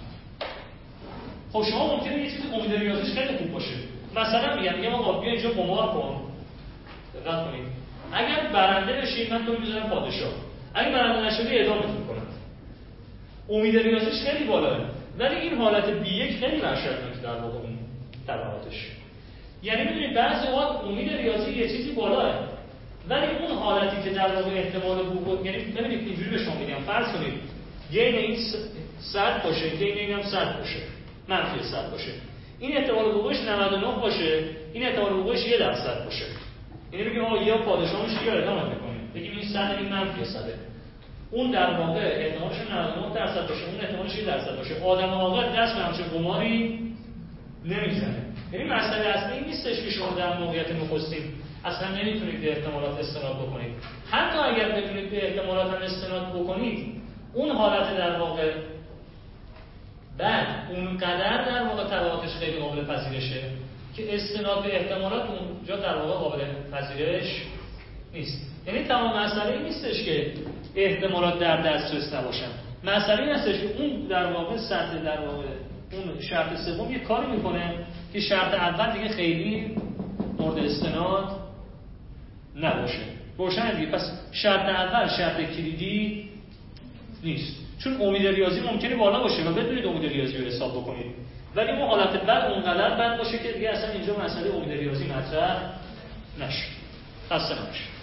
خب شما ممکنه یه چیز امید ریاضیش خیلی خوب باشه. مثلا میگم آقا بیا اینجا قمار کن. دقت کنید. اگر برنده بشی من تو رو میذارم پادشاه. اگه برنده نشدی اعدامت میکنم. امید ریاضیش خیلی بالاه. ولی این حالت B1 خیلی وحشتناکه در واقع اون تبعاتش. یعنی میدونید بعضی اوقات امید ریاضی یه چیزی بالاه. ولی اون حالتی که در واقع احتمال وقوع، یعنی ببینید اینجوری به شما میگم فرض کنید گین این 100 باشه، گین اینم 100 باشه، منفی 100 باشه. این احتمال وقوعش 99 باشه، این احتمال وقوعش 1% باشه. یعنی بگیم آقا یا پادشاه میشه یا اعدام میکنیم. بگیم این 100 این منفی 100. اون در واقع احتمالش 99% باشه، اون احتمالش 1% باشه. آدم عاقل دست به همچین قماری نمیزنه. یعنی مسئله اصلی این نیستش که شما در موقعیت نخستین اصلا نمیتونید به احتمالات استناد بکنید. حتی اگر بتونید به احتمالات هم استناد بکنید، اون حالت در واقع بعد اونقدر در واقع تبعاتش خیلی قابل پذیرشه که استناد به احتمالات اونجا در واقع قابل پذیرش نیست. یعنی تمام مسئله این نیستش که احتمالات در دسترس نباشن. مسئله این هستش که اون در واقع سطح در واقع اون شرط سوم یه کاری میکنه که شرط اول دیگه خیلی مورد استناد نباشه. روشن دیگه. پس شرط اول شرط کلیدی نیست. چون امید ریاضی ممکنه بالا باشه و بدونید امید ریاضی رو حساب بکنید. ولی اون حالت بعد اونقدر بد باشه که دیگه اصلا اینجا مسئله امید ریاضی مطرح نشه. خسته نباشید.